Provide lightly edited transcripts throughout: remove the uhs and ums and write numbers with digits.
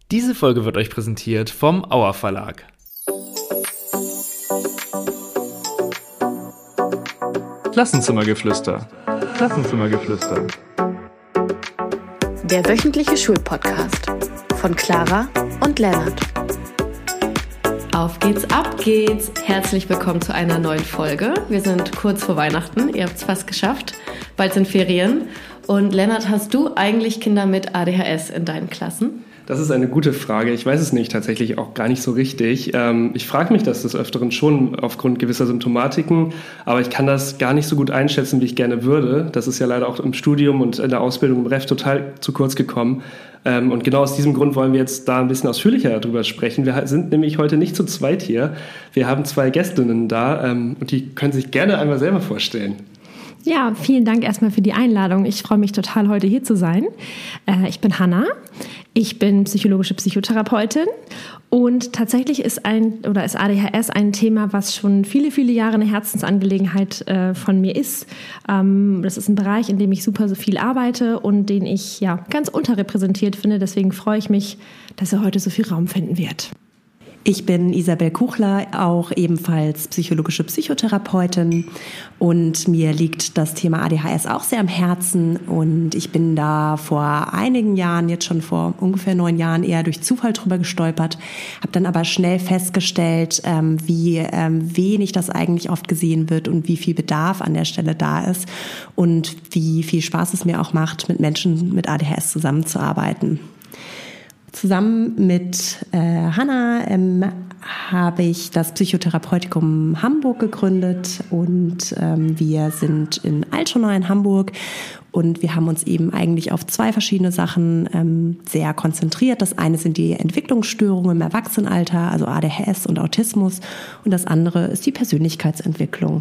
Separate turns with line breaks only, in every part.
Diese Folge wird euch präsentiert vom Auer Verlag. Klassenzimmergeflüster. Klassenzimmergeflüster.
Der wöchentliche Schulpodcast von Clara und Lennart. Auf geht's, ab geht's. Herzlich willkommen zu einer neuen Folge. Wir sind kurz vor Weihnachten. Ihr habt es fast geschafft. Bald sind Ferien. Und Lennart, hast du eigentlich Kinder mit ADHS in deinen Klassen?
Das ist eine gute Frage. Ich weiß es nicht, tatsächlich auch gar nicht so richtig. Ich frage mich das des Öfteren schon aufgrund gewisser Symptomatiken, aber ich kann das gar nicht so gut einschätzen, wie ich gerne würde. Das ist ja leider auch im Studium und in der Ausbildung im Ref total zu kurz gekommen. Und genau aus diesem Grund wollen wir jetzt da ein bisschen ausführlicher darüber sprechen. Wir sind nämlich heute nicht zu zweit hier. Wir haben zwei Gästinnen da und die können sich gerne einmal selber vorstellen.
Ja, vielen Dank erstmal für die Einladung. Ich freue mich total, heute hier zu sein. Ich bin Hanna. Ich bin psychologische Psychotherapeutin und tatsächlich ist ADHS ein Thema, was schon viele, viele Jahre eine Herzensangelegenheit von mir ist. Das ist ein Bereich, in dem ich super so viel arbeite und den ich ja ganz unterrepräsentiert finde. Deswegen freue ich mich, dass er heute so viel Raum finden wird.
Ich bin Isabel Kuchler, auch ebenfalls psychologische Psychotherapeutin und mir liegt das Thema ADHS auch sehr am Herzen und ich bin da vor einigen Jahren, jetzt schon vor ungefähr 9 Jahren, eher durch Zufall drüber gestolpert, habe dann aber schnell festgestellt, wie wenig das eigentlich oft gesehen wird und wie viel Bedarf an der Stelle da ist und wie viel Spaß es mir auch macht, mit Menschen mit ADHS zusammenzuarbeiten. Zusammen mit Hanna habe ich das Psychotherapeutikum Hamburg gegründet und wir sind in Altona in Hamburg und wir haben uns eben eigentlich auf 2 verschiedene Sachen sehr konzentriert. Das eine sind die Entwicklungsstörungen im Erwachsenenalter, also ADHS und Autismus und das andere ist die Persönlichkeitsentwicklung.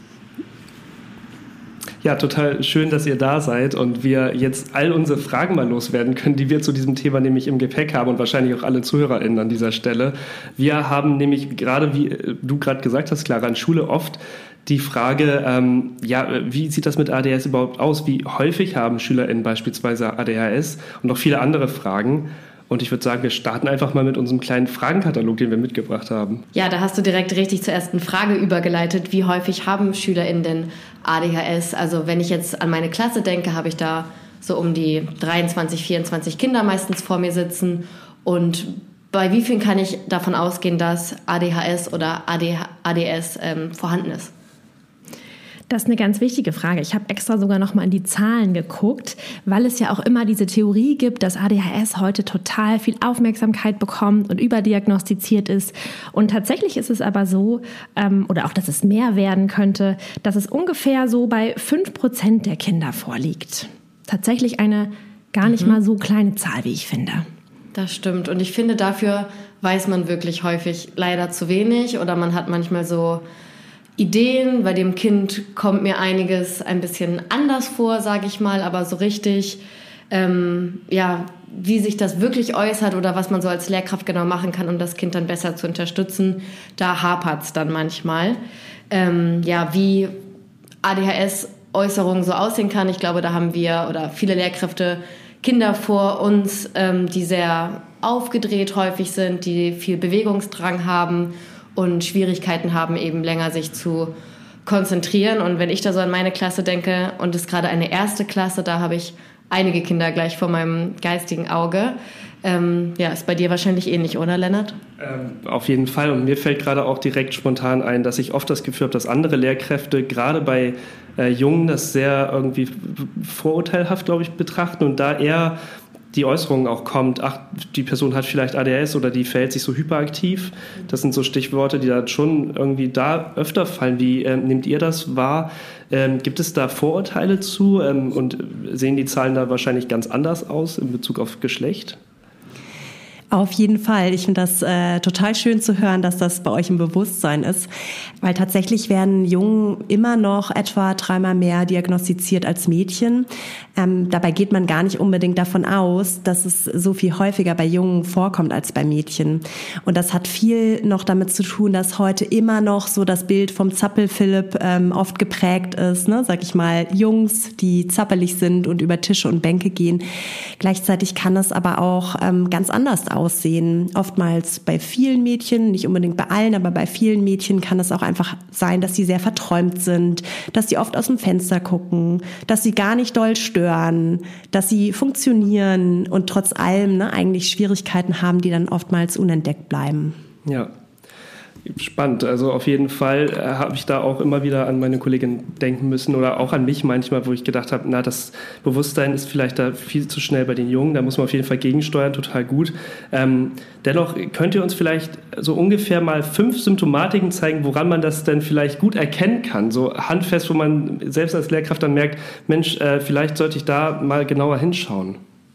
Ja, total schön, dass ihr da seid und wir jetzt all unsere Fragen mal loswerden können, die wir zu diesem Thema nämlich im Gepäck haben und wahrscheinlich auch alle ZuhörerInnen an dieser Stelle. Wir haben nämlich gerade, wie du gerade gesagt hast, Clara, in Schule oft die Frage, wie sieht das mit ADHS überhaupt aus? Wie häufig haben SchülerInnen beispielsweise ADHS? Und noch viele andere Fragen. Und ich würde sagen, wir starten einfach mal mit unserem kleinen Fragenkatalog, den wir mitgebracht haben.
Ja, da hast du direkt richtig zur ersten Frage übergeleitet. Wie häufig haben SchülerInnen denn ADHS? Also wenn ich jetzt an meine Klasse denke, habe ich da so um die 23, 24 Kinder meistens vor mir sitzen. Und bei wie vielen kann ich davon ausgehen, dass ADHS oder ADS vorhanden ist?
Das ist eine ganz wichtige Frage. Ich habe extra sogar noch mal in die Zahlen geguckt, weil es ja auch immer diese Theorie gibt, dass ADHS heute total viel Aufmerksamkeit bekommt und überdiagnostiziert ist. Und tatsächlich ist es aber so, oder auch, dass es mehr werden könnte, dass es ungefähr so bei 5% der Kinder vorliegt. Tatsächlich eine gar nicht mal so kleine Zahl, wie ich finde.
Das stimmt. Und ich finde, dafür weiß man wirklich häufig leider zu wenig oder man hat manchmal so Ideen, bei dem Kind kommt mir einiges ein bisschen anders vor, sage ich mal, aber so richtig, wie sich das wirklich äußert oder was man so als Lehrkraft genau machen kann, um das Kind dann besser zu unterstützen, da hapert es dann manchmal. Wie ADHS-Äußerungen so aussehen kann, ich glaube, da haben wir oder viele Lehrkräfte Kinder vor uns, die sehr aufgedreht häufig sind, die viel Bewegungsdrang haben und Schwierigkeiten haben, eben länger sich zu konzentrieren. Und wenn ich da so an meine Klasse denke, und es ist gerade eine 1. Klasse, da habe ich einige Kinder gleich vor meinem geistigen Auge. Ist bei dir wahrscheinlich ähnlich, oder Lennart?
Auf jeden Fall. Und mir fällt gerade auch direkt spontan ein, dass ich oft das Gefühl habe, dass andere Lehrkräfte gerade bei Jungen das sehr irgendwie vorurteilhaft, glaube ich, betrachten und da eher die Äußerung auch kommt, die Person hat vielleicht ADHS oder die verhält sich so hyperaktiv. Das sind so Stichworte, die da schon irgendwie da öfter fallen. Wie nehmt ihr das wahr? Gibt es da Vorurteile zu und sehen die Zahlen da wahrscheinlich ganz anders aus in Bezug auf Geschlecht?
Auf jeden Fall. Ich finde das total schön zu hören, dass das bei euch im Bewusstsein ist, weil tatsächlich werden Jungen immer noch etwa 3-mal mehr diagnostiziert als Mädchen. Dabei geht man gar nicht unbedingt davon aus, dass es so viel häufiger bei Jungen vorkommt als bei Mädchen. Und das hat viel noch damit zu tun, dass heute immer noch so das Bild vom Zappel-Philipp oft geprägt ist, ne? Sag ich mal, Jungs, die zappelig sind und über Tische und Bänke gehen. Gleichzeitig kann es aber auch ganz anders aussehen. aussehen. Oftmals bei vielen Mädchen, nicht unbedingt bei allen, aber bei vielen Mädchen kann es auch einfach sein, dass sie sehr verträumt sind, dass sie oft aus dem Fenster gucken, dass sie gar nicht doll stören, dass sie funktionieren und trotz allem eigentlich Schwierigkeiten haben, die dann oftmals unentdeckt bleiben.
Ja. Spannend. Also auf jeden Fall habe ich da auch immer wieder an meine Kollegin denken müssen oder auch an mich manchmal, wo ich gedacht habe, das Bewusstsein ist vielleicht da viel zu schnell bei den Jungen, da muss man auf jeden Fall gegensteuern, total gut. Dennoch könnt ihr uns vielleicht so ungefähr mal 5 Symptomatiken zeigen, woran man das denn vielleicht gut erkennen kann, so handfest, wo man selbst als Lehrkraft dann merkt, Mensch, vielleicht sollte ich da mal genauer hinschauen.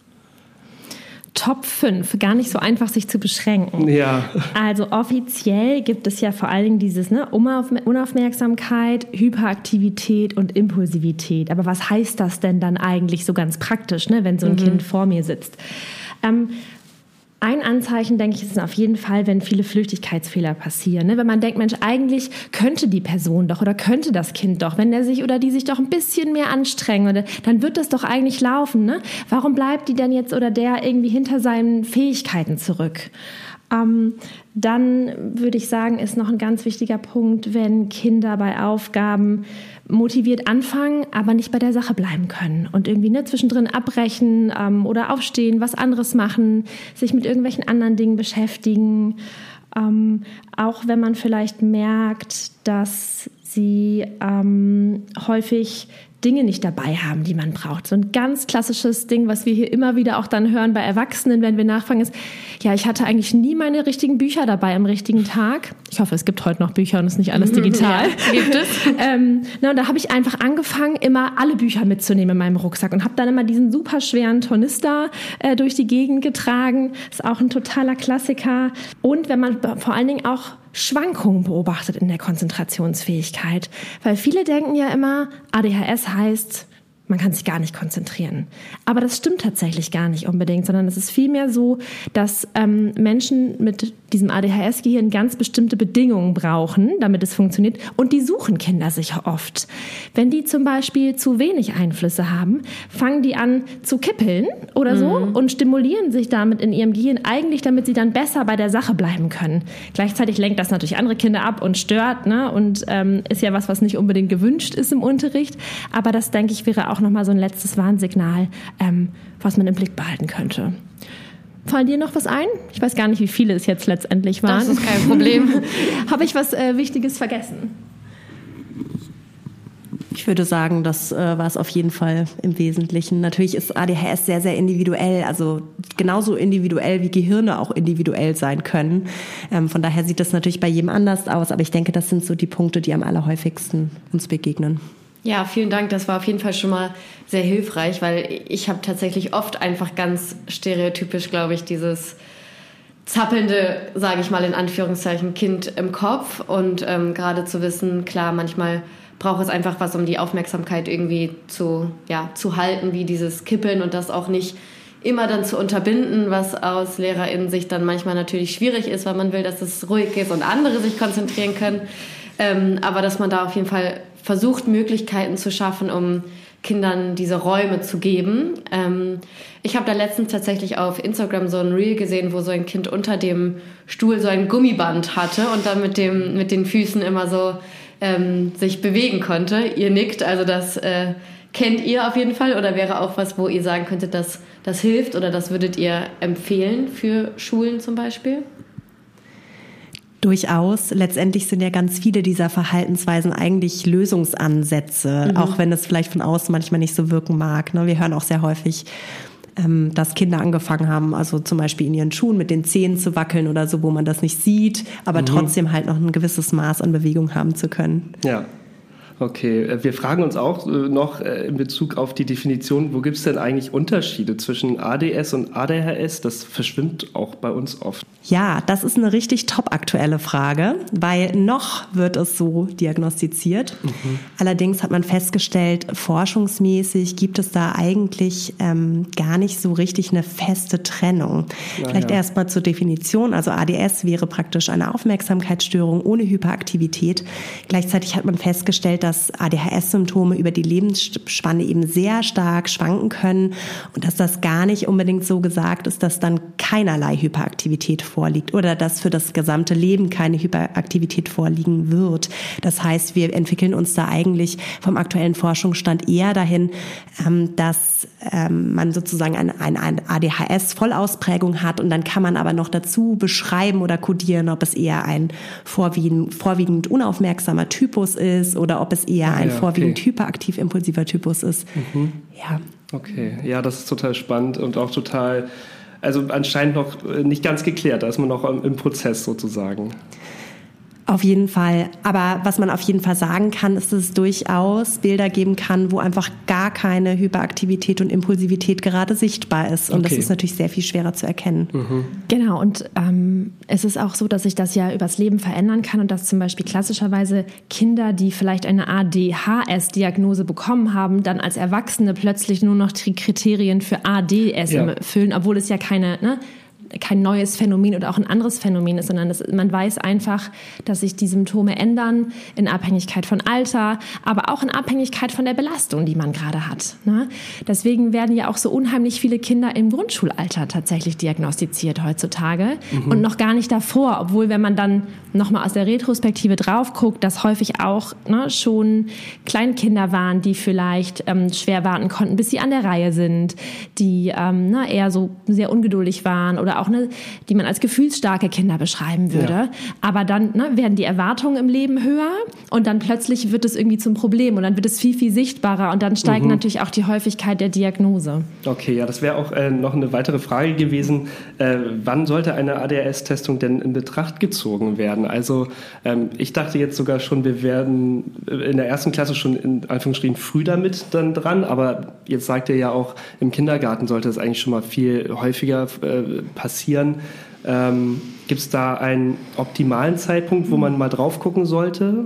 Top 5, gar nicht so einfach, sich zu beschränken.
Ja.
Also offiziell gibt es ja vor allen Dingen dieses Unaufmerksamkeit, Hyperaktivität und Impulsivität. Aber was heißt das denn dann eigentlich so ganz praktisch, wenn so ein Kind vor mir sitzt? Ein Anzeichen, denke ich, ist auf jeden Fall, wenn viele Flüchtigkeitsfehler passieren. Wenn man denkt, Mensch, eigentlich könnte die Person doch oder könnte das Kind doch, wenn der sich oder die sich doch ein bisschen mehr anstrengen, dann wird das doch eigentlich laufen. Warum bleibt die denn jetzt oder der irgendwie hinter seinen Fähigkeiten zurück? Dann würde ich sagen, ist noch ein ganz wichtiger Punkt, wenn Kinder bei Aufgaben motiviert anfangen, aber nicht bei der Sache bleiben können und irgendwie zwischendrin abbrechen oder aufstehen, was anderes machen, sich mit irgendwelchen anderen Dingen beschäftigen. Auch wenn man vielleicht merkt, dass sie häufig Dinge nicht dabei haben, die man braucht. So ein ganz klassisches Ding, was wir hier immer wieder auch dann hören bei Erwachsenen, wenn wir nachfragen, ist, ja, ich hatte eigentlich nie meine richtigen Bücher dabei am richtigen Tag. Ich hoffe, es gibt heute noch Bücher und ist nicht alles digital.
Ja, gibt es.
Und da habe ich einfach angefangen, immer alle Bücher mitzunehmen in meinem Rucksack und habe dann immer diesen super schweren Tornister durch die Gegend getragen. Ist auch ein totaler Klassiker. Und wenn man vor allen Dingen auch Schwankungen beobachtet in der Konzentrationsfähigkeit. Weil viele denken ja immer, ADHS heißt, man kann sich gar nicht konzentrieren. Aber das stimmt tatsächlich gar nicht unbedingt, sondern es ist vielmehr so, dass Menschen mit diesem ADHS-Gehirn ganz bestimmte Bedingungen brauchen, damit es funktioniert. Und die suchen Kinder sicher oft. Wenn die zum Beispiel zu wenig Einflüsse haben, fangen die an zu kippeln oder so und stimulieren sich damit in ihrem Gehirn eigentlich, damit sie dann besser bei der Sache bleiben können. Gleichzeitig lenkt das natürlich andere Kinder ab und stört, und ist ja was nicht unbedingt gewünscht ist im Unterricht. Aber das, denke ich, wäre auch nochmal so ein letztes Warnsignal, was man im Blick behalten könnte. Fallen dir noch was ein? Ich weiß gar nicht, wie viele es jetzt letztendlich waren.
Das ist kein Problem.
Habe ich was Wichtiges vergessen?
Ich würde sagen, das war es auf jeden Fall im Wesentlichen. Natürlich ist ADHS sehr, sehr individuell, also genauso individuell wie Gehirne auch individuell sein können. Von daher sieht das natürlich bei jedem anders aus, aber ich denke, das sind so die Punkte, die am allerhäufigsten uns begegnen.
Ja, vielen Dank. Das war auf jeden Fall schon mal sehr hilfreich, weil ich habe tatsächlich oft einfach ganz stereotypisch, glaube ich, dieses zappelnde, sage ich mal in Anführungszeichen, Kind im Kopf. Und gerade zu wissen, klar, manchmal braucht es einfach was, um die Aufmerksamkeit irgendwie zu halten, wie dieses Kippeln und das auch nicht immer dann zu unterbinden, was aus LehrerInnen-Sicht dann manchmal natürlich schwierig ist, weil man will, dass es ruhig ist und andere sich konzentrieren können. Aber dass man da auf jeden Fall versucht, Möglichkeiten zu schaffen, um Kindern diese Räume zu geben. Ich habe da letztens tatsächlich auf Instagram so ein Reel gesehen, wo so ein Kind unter dem Stuhl so ein Gummiband hatte und dann mit den Füßen immer so sich bewegen konnte. Ihr nickt, also das kennt ihr auf jeden Fall oder wäre auch was, wo ihr sagen könntet, dass das hilft oder das würdet ihr empfehlen für Schulen zum Beispiel?
Durchaus. Letztendlich sind ja ganz viele dieser Verhaltensweisen eigentlich Lösungsansätze, auch wenn es vielleicht von außen manchmal nicht so wirken mag. Wir hören auch sehr häufig, dass Kinder angefangen haben, also zum Beispiel in ihren Schuhen mit den Zehen zu wackeln oder so, wo man das nicht sieht, aber trotzdem halt noch ein gewisses Maß an Bewegung haben zu können.
Ja. Okay, wir fragen uns auch noch in Bezug auf die Definition, wo gibt es denn eigentlich Unterschiede zwischen ADS und ADHS? Das verschwimmt auch bei uns oft.
Ja, das ist eine richtig top aktuelle Frage, weil noch wird es so diagnostiziert. Allerdings hat man festgestellt, forschungsmäßig gibt es da eigentlich gar nicht so richtig eine feste Trennung. Vielleicht erstmal zur Definition. Also ADS wäre praktisch eine Aufmerksamkeitsstörung ohne Hyperaktivität. Gleichzeitig hat man festgestellt, dass ADHS-Symptome über die Lebensspanne eben sehr stark schwanken können und dass das gar nicht unbedingt so gesagt ist, dass dann keinerlei Hyperaktivität vorliegt oder dass für das gesamte Leben keine Hyperaktivität vorliegen wird. Das heißt, wir entwickeln uns da eigentlich vom aktuellen Forschungsstand eher dahin, dass man sozusagen eine ADHS-Vollausprägung hat und dann kann man aber noch dazu beschreiben oder kodieren, ob es eher ein vorwiegend unaufmerksamer Typus ist oder ob es eher ein vorwiegend hyperaktiv-impulsiver Typus ist. Ja.
Okay, ja, das ist total spannend und auch total, also anscheinend noch nicht ganz geklärt, da ist man noch im Prozess sozusagen.
Auf jeden Fall. Aber was man auf jeden Fall sagen kann, ist, dass es durchaus Bilder geben kann, wo einfach gar keine Hyperaktivität und Impulsivität gerade sichtbar ist. Und das ist natürlich sehr viel schwerer zu erkennen.
Genau. Und es ist auch so, dass sich das ja übers Leben verändern kann und dass zum Beispiel klassischerweise Kinder, die vielleicht eine ADHS-Diagnose bekommen haben, dann als Erwachsene plötzlich nur noch die Kriterien für ADS erfüllen, obwohl es ja kein neues Phänomen oder auch ein anderes Phänomen ist, sondern man weiß einfach, dass sich die Symptome ändern in Abhängigkeit von Alter, aber auch in Abhängigkeit von der Belastung, die man gerade hat. Ne? Deswegen werden ja auch so unheimlich viele Kinder im Grundschulalter tatsächlich diagnostiziert heutzutage und noch gar nicht davor, obwohl wenn man dann nochmal aus der Retrospektive drauf guckt, dass häufig auch schon Kleinkinder waren, die vielleicht schwer warten konnten, bis sie an der Reihe sind, die eher so sehr ungeduldig waren oder auch die man als gefühlsstarke Kinder beschreiben würde. Ja. Aber dann werden die Erwartungen im Leben höher und dann plötzlich wird es irgendwie zum Problem und dann wird es viel, viel sichtbarer und dann steigt natürlich auch die Häufigkeit der Diagnose. Okay, ja, das wäre auch noch eine weitere Frage gewesen. Wann sollte eine ADHS-Testung denn in Betracht gezogen werden? Also ich dachte jetzt sogar schon, wir werden in der 1. Klasse schon in Anführungsstrichen früh damit dann dran, aber jetzt sagt ihr ja auch, im Kindergarten sollte es eigentlich schon mal viel häufiger passieren. Gibt es da einen optimalen Zeitpunkt, wo man mal drauf gucken sollte?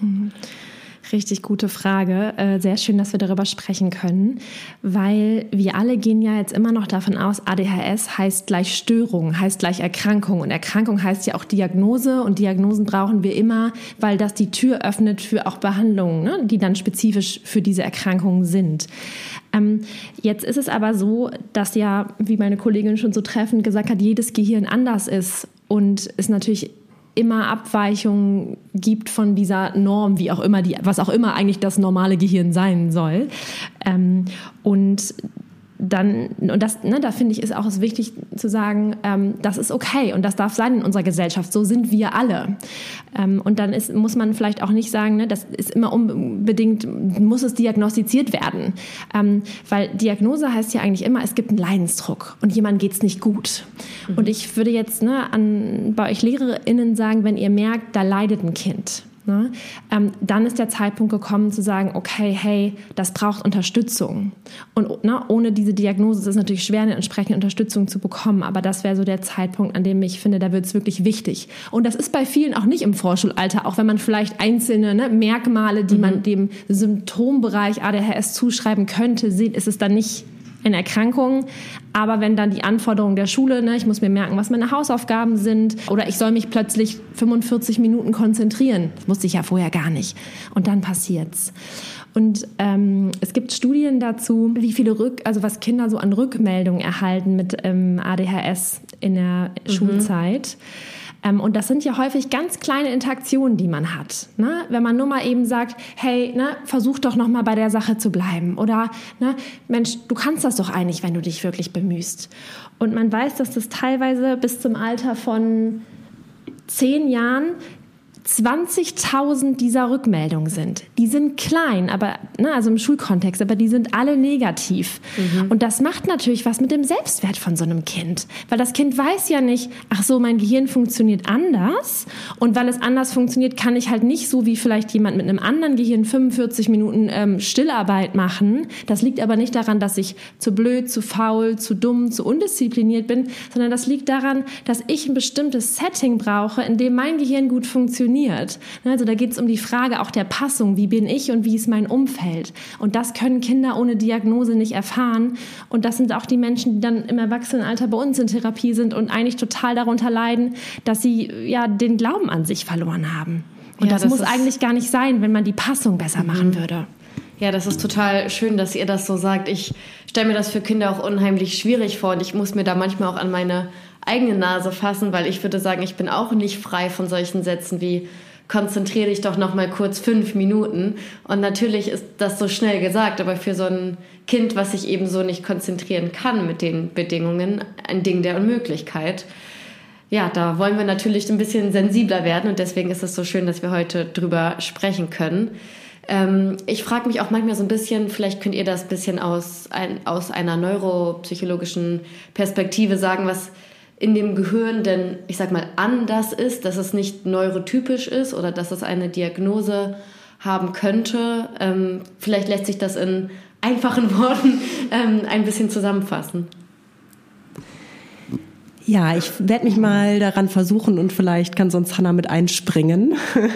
Richtig gute Frage. Sehr schön, dass wir darüber sprechen können, weil wir alle gehen ja jetzt immer noch davon aus, ADHS heißt gleich Störung, heißt gleich Erkrankung und Erkrankung heißt ja auch Diagnose und Diagnosen brauchen wir immer, weil das die Tür öffnet für auch Behandlungen, die dann spezifisch für diese Erkrankungen sind. Jetzt ist es aber so, dass ja, wie meine Kollegin schon so treffend gesagt hat, jedes Gehirn anders ist und es natürlich immer Abweichungen gibt von dieser Norm, wie auch immer was auch immer eigentlich das normale Gehirn sein soll. Da finde ich, ist auch wichtig zu sagen, das ist okay und das darf sein in unserer Gesellschaft. So sind wir alle. Und dann muss man vielleicht auch nicht sagen, das ist immer unbedingt, muss es diagnostiziert werden. Weil Diagnose heißt ja eigentlich immer, es gibt einen Leidensdruck und jemandem geht's nicht gut. Und ich würde jetzt bei euch LehrerInnen sagen, wenn ihr merkt, da leidet ein Kind, dann ist der Zeitpunkt gekommen zu sagen, okay, hey, das braucht Unterstützung. Und ohne diese Diagnose ist es natürlich schwer, eine entsprechende Unterstützung zu bekommen. Aber das wäre so der Zeitpunkt, an dem ich finde, da wird es wirklich wichtig. Und das ist bei vielen auch nicht im Vorschulalter, auch wenn man vielleicht einzelne Merkmale, die man dem Symptombereich ADHS zuschreiben könnte, sieht, ist es dann nicht eine Erkrankung, aber wenn dann die Anforderungen der Schule, ich muss mir merken, was meine Hausaufgaben sind oder ich soll mich plötzlich 45 Minuten konzentrieren, das wusste ich ja vorher gar nicht und dann passiert's. Und es gibt Studien dazu, wie viele was Kinder so an Rückmeldungen erhalten mit ADHS in der Schulzeit. Und das sind ja häufig ganz kleine Interaktionen, die man hat. Ne? Wenn man nur mal eben sagt, hey, versuch doch noch mal bei der Sache zu bleiben. Oder, Mensch, du kannst das doch eigentlich, wenn du dich wirklich bemühst. Und man weiß, dass das teilweise bis zum Alter von 10 Jahren 20.000 dieser Rückmeldungen sind. Die sind klein, aber also im Schulkontext, aber die sind alle negativ. Und das macht natürlich was mit dem Selbstwert von so einem Kind. Weil das Kind weiß ja nicht, ach so, mein Gehirn funktioniert anders. Und weil es anders funktioniert, kann ich halt nicht so wie vielleicht jemand mit einem anderen Gehirn 45 Minuten Stillarbeit machen. Das liegt aber nicht daran, dass ich zu blöd, zu faul, zu dumm, zu undiszipliniert bin, sondern das liegt daran, dass ich ein bestimmtes Setting brauche, in dem mein Gehirn gut funktioniert. Also da geht es um die Frage auch der Passung, wie bin ich und wie ist mein Umfeld. Und das können Kinder ohne Diagnose nicht erfahren. Und das sind auch die Menschen, die dann im Erwachsenenalter bei uns in Therapie sind und eigentlich total darunter leiden, dass sie den Glauben an sich verloren haben. Und
Ja,
das muss eigentlich gar nicht sein, wenn man die Passung besser machen würde.
Ja, das ist total schön, dass ihr das so sagt. Ich stelle mir das für Kinder auch unheimlich schwierig vor und ich muss mir da manchmal auch an meine eigene Nase fassen, weil ich würde sagen, ich bin auch nicht frei von solchen Sätzen wie konzentriere dich doch noch mal kurz 5 Minuten. Und natürlich ist das so schnell gesagt, aber für so ein Kind, was sich eben so nicht konzentrieren kann mit den Bedingungen, ein Ding der Unmöglichkeit. Ja, da wollen wir natürlich ein bisschen sensibler werden und deswegen ist es so schön, dass wir heute drüber sprechen können. Ich frage mich auch manchmal so ein bisschen, vielleicht könnt ihr das ein bisschen aus einer neuropsychologischen Perspektive sagen, was in dem Gehirn denn, ich sag mal, anders ist, dass es nicht neurotypisch ist oder dass es eine Diagnose haben könnte. Vielleicht lässt sich das in einfachen Worten ein bisschen zusammenfassen.
Ja, ich werde mich mal daran versuchen und vielleicht kann sonst Hannah mit einspringen.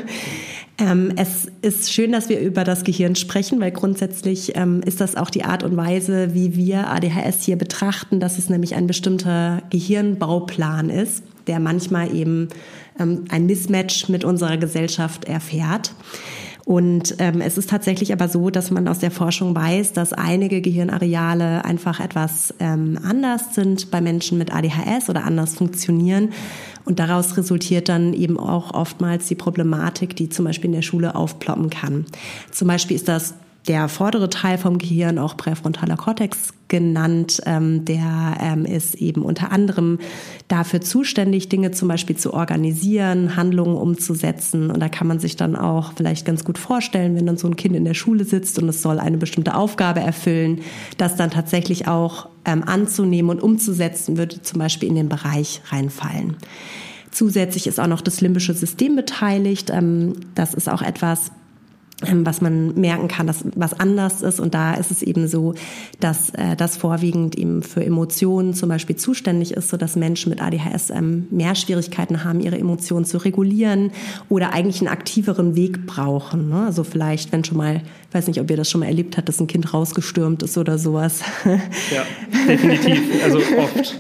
Es ist schön, dass wir über das Gehirn sprechen, weil grundsätzlich ist das auch die Art und Weise, wie wir ADHS hier betrachten, dass es nämlich ein bestimmter Gehirnbauplan ist, der manchmal eben ein Mismatch mit unserer Gesellschaft erfährt. Und es ist tatsächlich aber so, dass man aus der Forschung weiß, dass einige Gehirnareale einfach etwas anders sind bei Menschen mit ADHS oder anders funktionieren. Und daraus resultiert dann eben auch oftmals die Problematik, die zum Beispiel in der Schule aufploppen kann. Zum Beispiel ist das der vordere Teil vom Gehirn, auch präfrontaler Kortex genannt, der ist eben unter anderem dafür zuständig, Dinge zum Beispiel zu organisieren, Handlungen umzusetzen. Und da kann man sich dann auch vielleicht ganz gut vorstellen, wenn dann so ein Kind in der Schule sitzt und es soll eine bestimmte Aufgabe erfüllen, das dann tatsächlich auch anzunehmen und umzusetzen, würde zum Beispiel in den Bereich reinfallen. Zusätzlich ist auch noch das limbische System beteiligt. Das ist auch etwas, was man merken kann, dass was anders ist. Und da ist es eben so, dass das vorwiegend eben für Emotionen zum Beispiel zuständig ist, sodass Menschen mit ADHS mehr Schwierigkeiten haben, ihre Emotionen zu regulieren oder eigentlich einen aktiveren Weg brauchen. Ne? Also vielleicht, wenn schon mal, ich weiß nicht, ob ihr das schon mal erlebt habt, dass ein Kind rausgestürmt ist oder sowas.
Ja, definitiv. Also oft.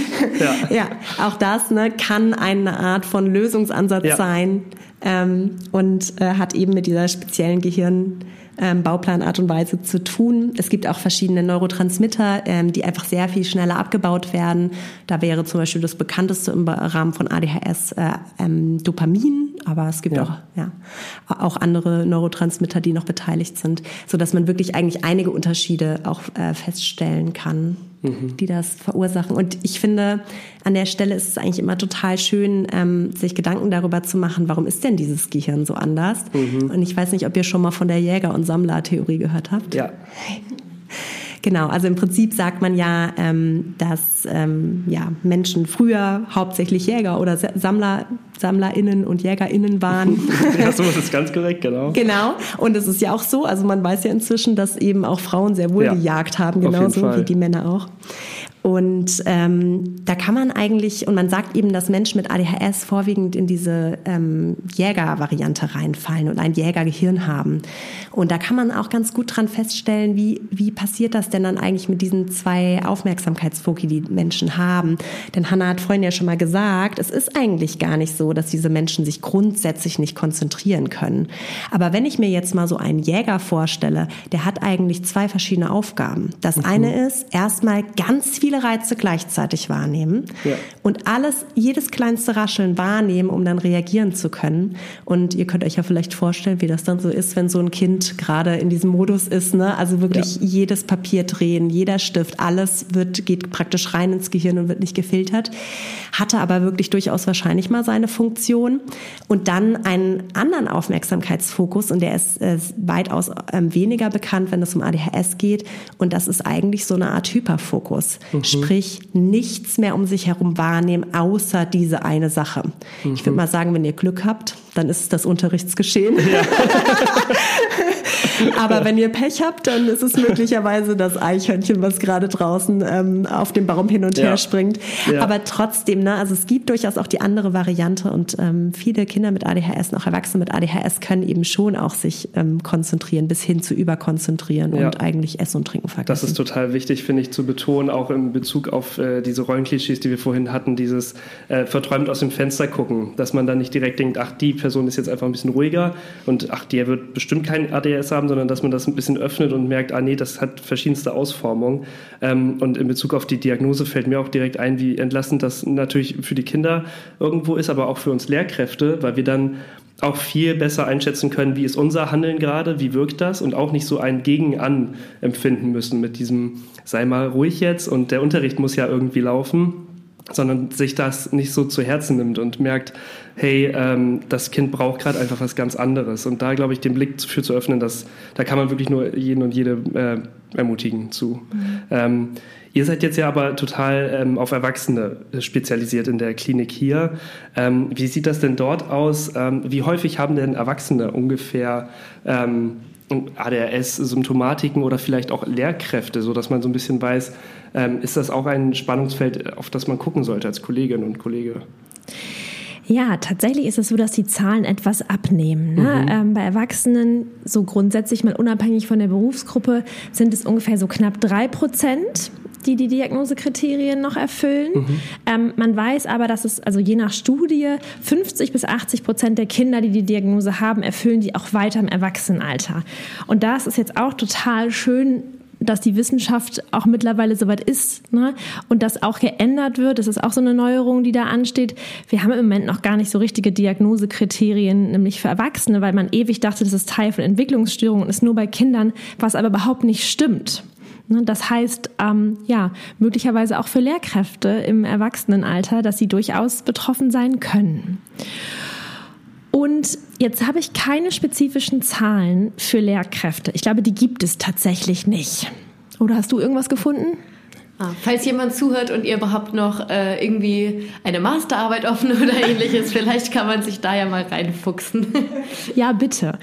Ja, auch das kann eine Art von Lösungsansatz sein. Und hat eben mit dieser speziellen Gehirnbauplanart und Weise zu tun. Es gibt auch verschiedene Neurotransmitter, die einfach sehr viel schneller abgebaut werden. Da wäre zum Beispiel das bekannteste im Rahmen von ADHS Dopamin, aber es gibt auch andere Neurotransmitter, die noch beteiligt sind, sodass man wirklich eigentlich einige Unterschiede auch feststellen kann, die das verursachen. Und ich finde, an der Stelle ist es eigentlich immer total schön, sich Gedanken darüber zu machen, warum ist denn dieses Gehirn so anders? Und ich weiß nicht, ob ihr schon mal von der Jäger- und Sammlertheorie gehört habt.
Ja.
Genau, also im Prinzip sagt man ja, dass Menschen früher hauptsächlich Jäger oder SammlerInnen und JägerInnen waren.
Ja, so ist es ganz korrekt, genau.
Genau, und es ist ja auch so, also man weiß ja inzwischen, dass eben auch Frauen sehr wohl gejagt haben, genauso wie die Männer auch. Und da kann man eigentlich, und man sagt eben, dass Menschen mit ADHS vorwiegend in diese Jäger-Variante reinfallen und ein Jägergehirn haben. Und da kann man auch ganz gut dran feststellen, wie passiert das denn dann eigentlich mit diesen 2 Aufmerksamkeitsfoki, die Menschen haben. Denn Hannah hat vorhin ja schon mal gesagt, es ist eigentlich gar nicht so, dass diese Menschen sich grundsätzlich nicht konzentrieren können. Aber wenn ich mir jetzt mal so einen Jäger vorstelle, der hat eigentlich 2 verschiedene Aufgaben. Das eine ist, erstmal ganz viele Reize gleichzeitig wahrnehmen und jedes kleinste Rascheln wahrnehmen, um dann reagieren zu können. Und ihr könnt euch ja vielleicht vorstellen, wie das dann so ist, wenn so ein Kind gerade in diesem Modus ist, ne? Also wirklich jedes Papier drehen, jeder Stift, alles geht praktisch rein ins Gehirn und wird nicht gefiltert. Hatte aber wirklich durchaus wahrscheinlich mal seine Funktion. Und dann einen anderen Aufmerksamkeitsfokus, und der ist weitaus weniger bekannt, wenn es um ADHS geht. Und das ist eigentlich so eine Art Hyperfokus. Sprich, nichts mehr um sich herum wahrnehmen, außer diese eine Sache. Ich würde mal sagen, wenn ihr Glück habt, dann ist es das Unterrichtsgeschehen. Ja. Aber wenn ihr Pech habt, dann ist es möglicherweise das Eichhörnchen, was gerade draußen auf dem Baum hin und her springt. Ja. Aber trotzdem, ne, also es gibt durchaus auch die andere Variante und viele Kinder mit ADHS und auch Erwachsene mit ADHS können eben schon auch sich konzentrieren, bis hin zu überkonzentrieren und eigentlich Essen und Trinken vergessen.
Das ist total wichtig, finde ich, zu betonen, auch in Bezug auf diese Rollenklischees, die wir vorhin hatten, dieses verträumt aus dem Fenster gucken, dass man dann nicht direkt denkt, ach, die Person ist jetzt einfach ein bisschen ruhiger und ach, der wird bestimmt kein ADHS haben, sondern dass man das ein bisschen öffnet und merkt, ah nee, das hat verschiedenste Ausformungen. Und in Bezug auf die Diagnose fällt mir auch direkt ein, wie entlastend das natürlich für die Kinder irgendwo ist, aber auch für uns Lehrkräfte, weil wir dann auch viel besser einschätzen können, wie ist unser Handeln gerade, wie wirkt das und auch nicht so ein Gegen-An empfinden müssen mit diesem, sei mal ruhig jetzt und der Unterricht muss ja irgendwie laufen, sondern sich das nicht so zu Herzen nimmt und merkt, hey, das Kind braucht gerade einfach was ganz anderes. Und da, glaube ich, den Blick für zu öffnen, da kann man wirklich nur jeden und jede ermutigen zu. Ihr seid jetzt ja aber total auf Erwachsene spezialisiert in der Klinik hier. Wie sieht das denn dort aus? Wie häufig haben denn Erwachsene ungefähr ADHS-Symptomatiken oder vielleicht auch Lehrkräfte, sodass man so ein bisschen weiß, ist das auch ein Spannungsfeld, auf das man gucken sollte als Kollegin und Kollege?
Ja, tatsächlich ist es so, dass die Zahlen etwas abnehmen. Ne? Bei Erwachsenen, so grundsätzlich mal unabhängig von der Berufsgruppe, sind es ungefähr so knapp 3%, die Diagnosekriterien noch erfüllen. Man weiß aber, dass es, also je nach Studie, 50-80% der Kinder, die die Diagnose haben, erfüllen die auch weiter im Erwachsenenalter. Und das ist jetzt auch total schön, dass die Wissenschaft auch mittlerweile soweit ist, ne? Und das auch geändert wird. Das ist auch so eine Neuerung, die da ansteht. Wir haben im Moment noch gar nicht so richtige Diagnosekriterien, nämlich für Erwachsene, weil man ewig dachte, das ist Teil von Entwicklungsstörungen und ist nur bei Kindern, was aber überhaupt nicht stimmt. Das heißt, möglicherweise auch für Lehrkräfte im Erwachsenenalter, dass sie durchaus betroffen sein können. Und jetzt habe ich keine spezifischen Zahlen für Lehrkräfte. Ich glaube, die gibt es tatsächlich nicht. Oder hast du irgendwas gefunden?
Falls jemand zuhört und ihr überhaupt noch irgendwie eine Masterarbeit offen oder ähnliches, vielleicht kann man sich da ja mal reinfuchsen.
Ja, bitte.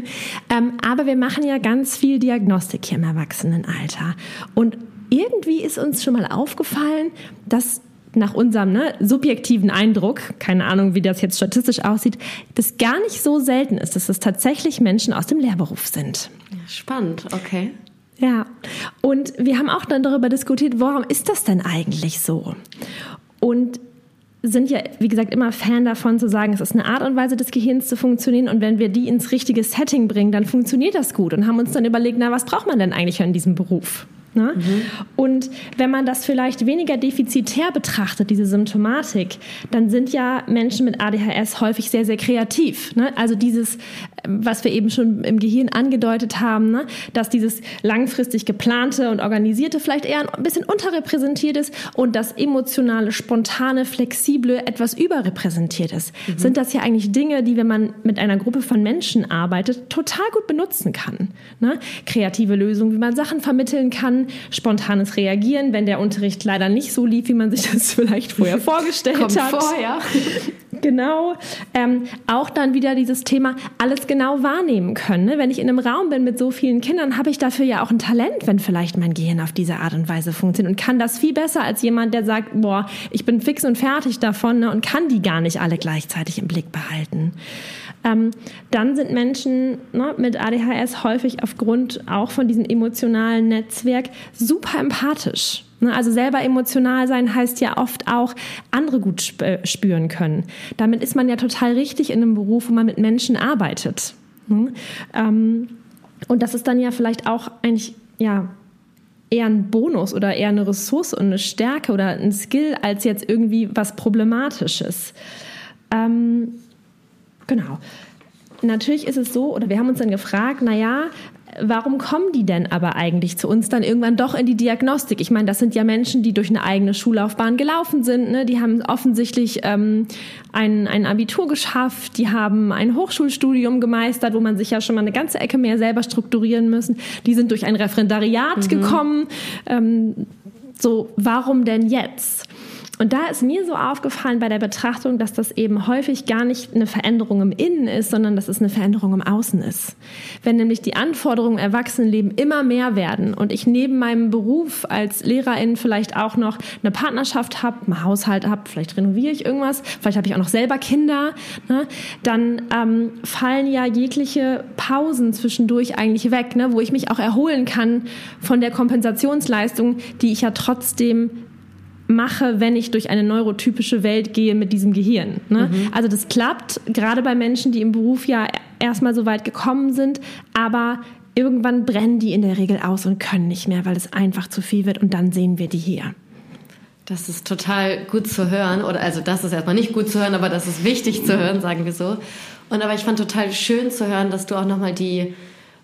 Aber wir machen ja ganz viel Diagnostik hier im Erwachsenenalter. Und irgendwie ist uns schon mal aufgefallen, dass nach unserem subjektiven Eindruck, keine Ahnung, wie das jetzt statistisch aussieht, das gar nicht so selten ist, dass es tatsächlich Menschen aus dem Lehrberuf sind.
Ja, spannend, okay.
Ja, und wir haben auch dann darüber diskutiert, warum ist das denn eigentlich so? Und sind ja, wie gesagt, immer Fan davon zu sagen, es ist eine Art und Weise des Gehirns zu funktionieren und wenn wir die ins richtige Setting bringen, dann funktioniert das gut und haben uns dann überlegt, was braucht man denn eigentlich in diesem Beruf? Ne? Und wenn man das vielleicht weniger defizitär betrachtet, diese Symptomatik, dann sind ja Menschen mit ADHS häufig sehr, sehr kreativ. Ne? Also dieses, was wir eben schon im Gehirn angedeutet haben, ne? Dass dieses langfristig geplante und organisierte vielleicht eher ein bisschen unterrepräsentiert ist und das emotionale, spontane, flexible etwas überrepräsentiert ist. Sind das ja eigentlich Dinge, die, wenn man mit einer Gruppe von Menschen arbeitet, total gut benutzen kann. Ne? Kreative Lösungen, wie man Sachen vermitteln kann, spontanes Reagieren, wenn der Unterricht leider nicht so lief, wie man sich das vielleicht vorher vorgestellt hat.
Vorher.
Genau. Auch dann wieder dieses Thema, alles genau wahrnehmen können. Ne? Wenn ich in einem Raum bin mit so vielen Kindern, habe ich dafür ja auch ein Talent, wenn vielleicht mein Gehirn auf diese Art und Weise funktioniert und kann das viel besser als jemand, der sagt, ich bin fix und fertig davon, und kann die gar nicht alle gleichzeitig im Blick behalten. Dann sind Menschen mit ADHS häufig aufgrund auch von diesem emotionalen Netzwerk super empathisch. Also selber emotional sein heißt ja oft auch, andere gut spüren können. Damit ist man ja total richtig in einem Beruf, wo man mit Menschen arbeitet. Und das ist dann ja vielleicht auch eigentlich eher ein Bonus oder eher eine Ressource und eine Stärke oder ein Skill als jetzt irgendwie was Problematisches. Genau. Natürlich ist es so, oder wir haben uns dann gefragt, warum kommen die denn aber eigentlich zu uns dann irgendwann doch in die Diagnostik? Ich meine, das sind ja Menschen, die durch eine eigene Schullaufbahn gelaufen sind. Ne? Die haben offensichtlich ein Abitur geschafft, die haben ein Hochschulstudium gemeistert, wo man sich ja schon mal eine ganze Ecke mehr selber strukturieren müssen. Die sind durch ein Referendariat gekommen. Warum denn jetzt? Und da ist mir so aufgefallen bei der Betrachtung, dass das eben häufig gar nicht eine Veränderung im Innen ist, sondern dass es eine Veränderung im Außen ist. Wenn nämlich die Anforderungen im Erwachsenenleben immer mehr werden und ich neben meinem Beruf als Lehrerin vielleicht auch noch eine Partnerschaft habe, einen Haushalt habe, vielleicht renoviere ich irgendwas, vielleicht habe ich auch noch selber Kinder, ne, dann fallen ja jegliche Pausen zwischendurch eigentlich weg, ne, wo ich mich auch erholen kann von der Kompensationsleistung, die ich ja trotzdem mache, wenn ich durch eine neurotypische Welt gehe mit diesem Gehirn. Ne? Also das klappt, gerade bei Menschen, die im Beruf ja erstmal so weit gekommen sind, aber irgendwann brennen die in der Regel aus und können nicht mehr, weil es einfach zu viel wird und dann sehen wir die hier.
Das ist total gut zu hören, oder also das ist erstmal nicht gut zu hören, aber das ist wichtig zu hören, sagen wir so. Aber ich fand total schön zu hören, dass du auch nochmal die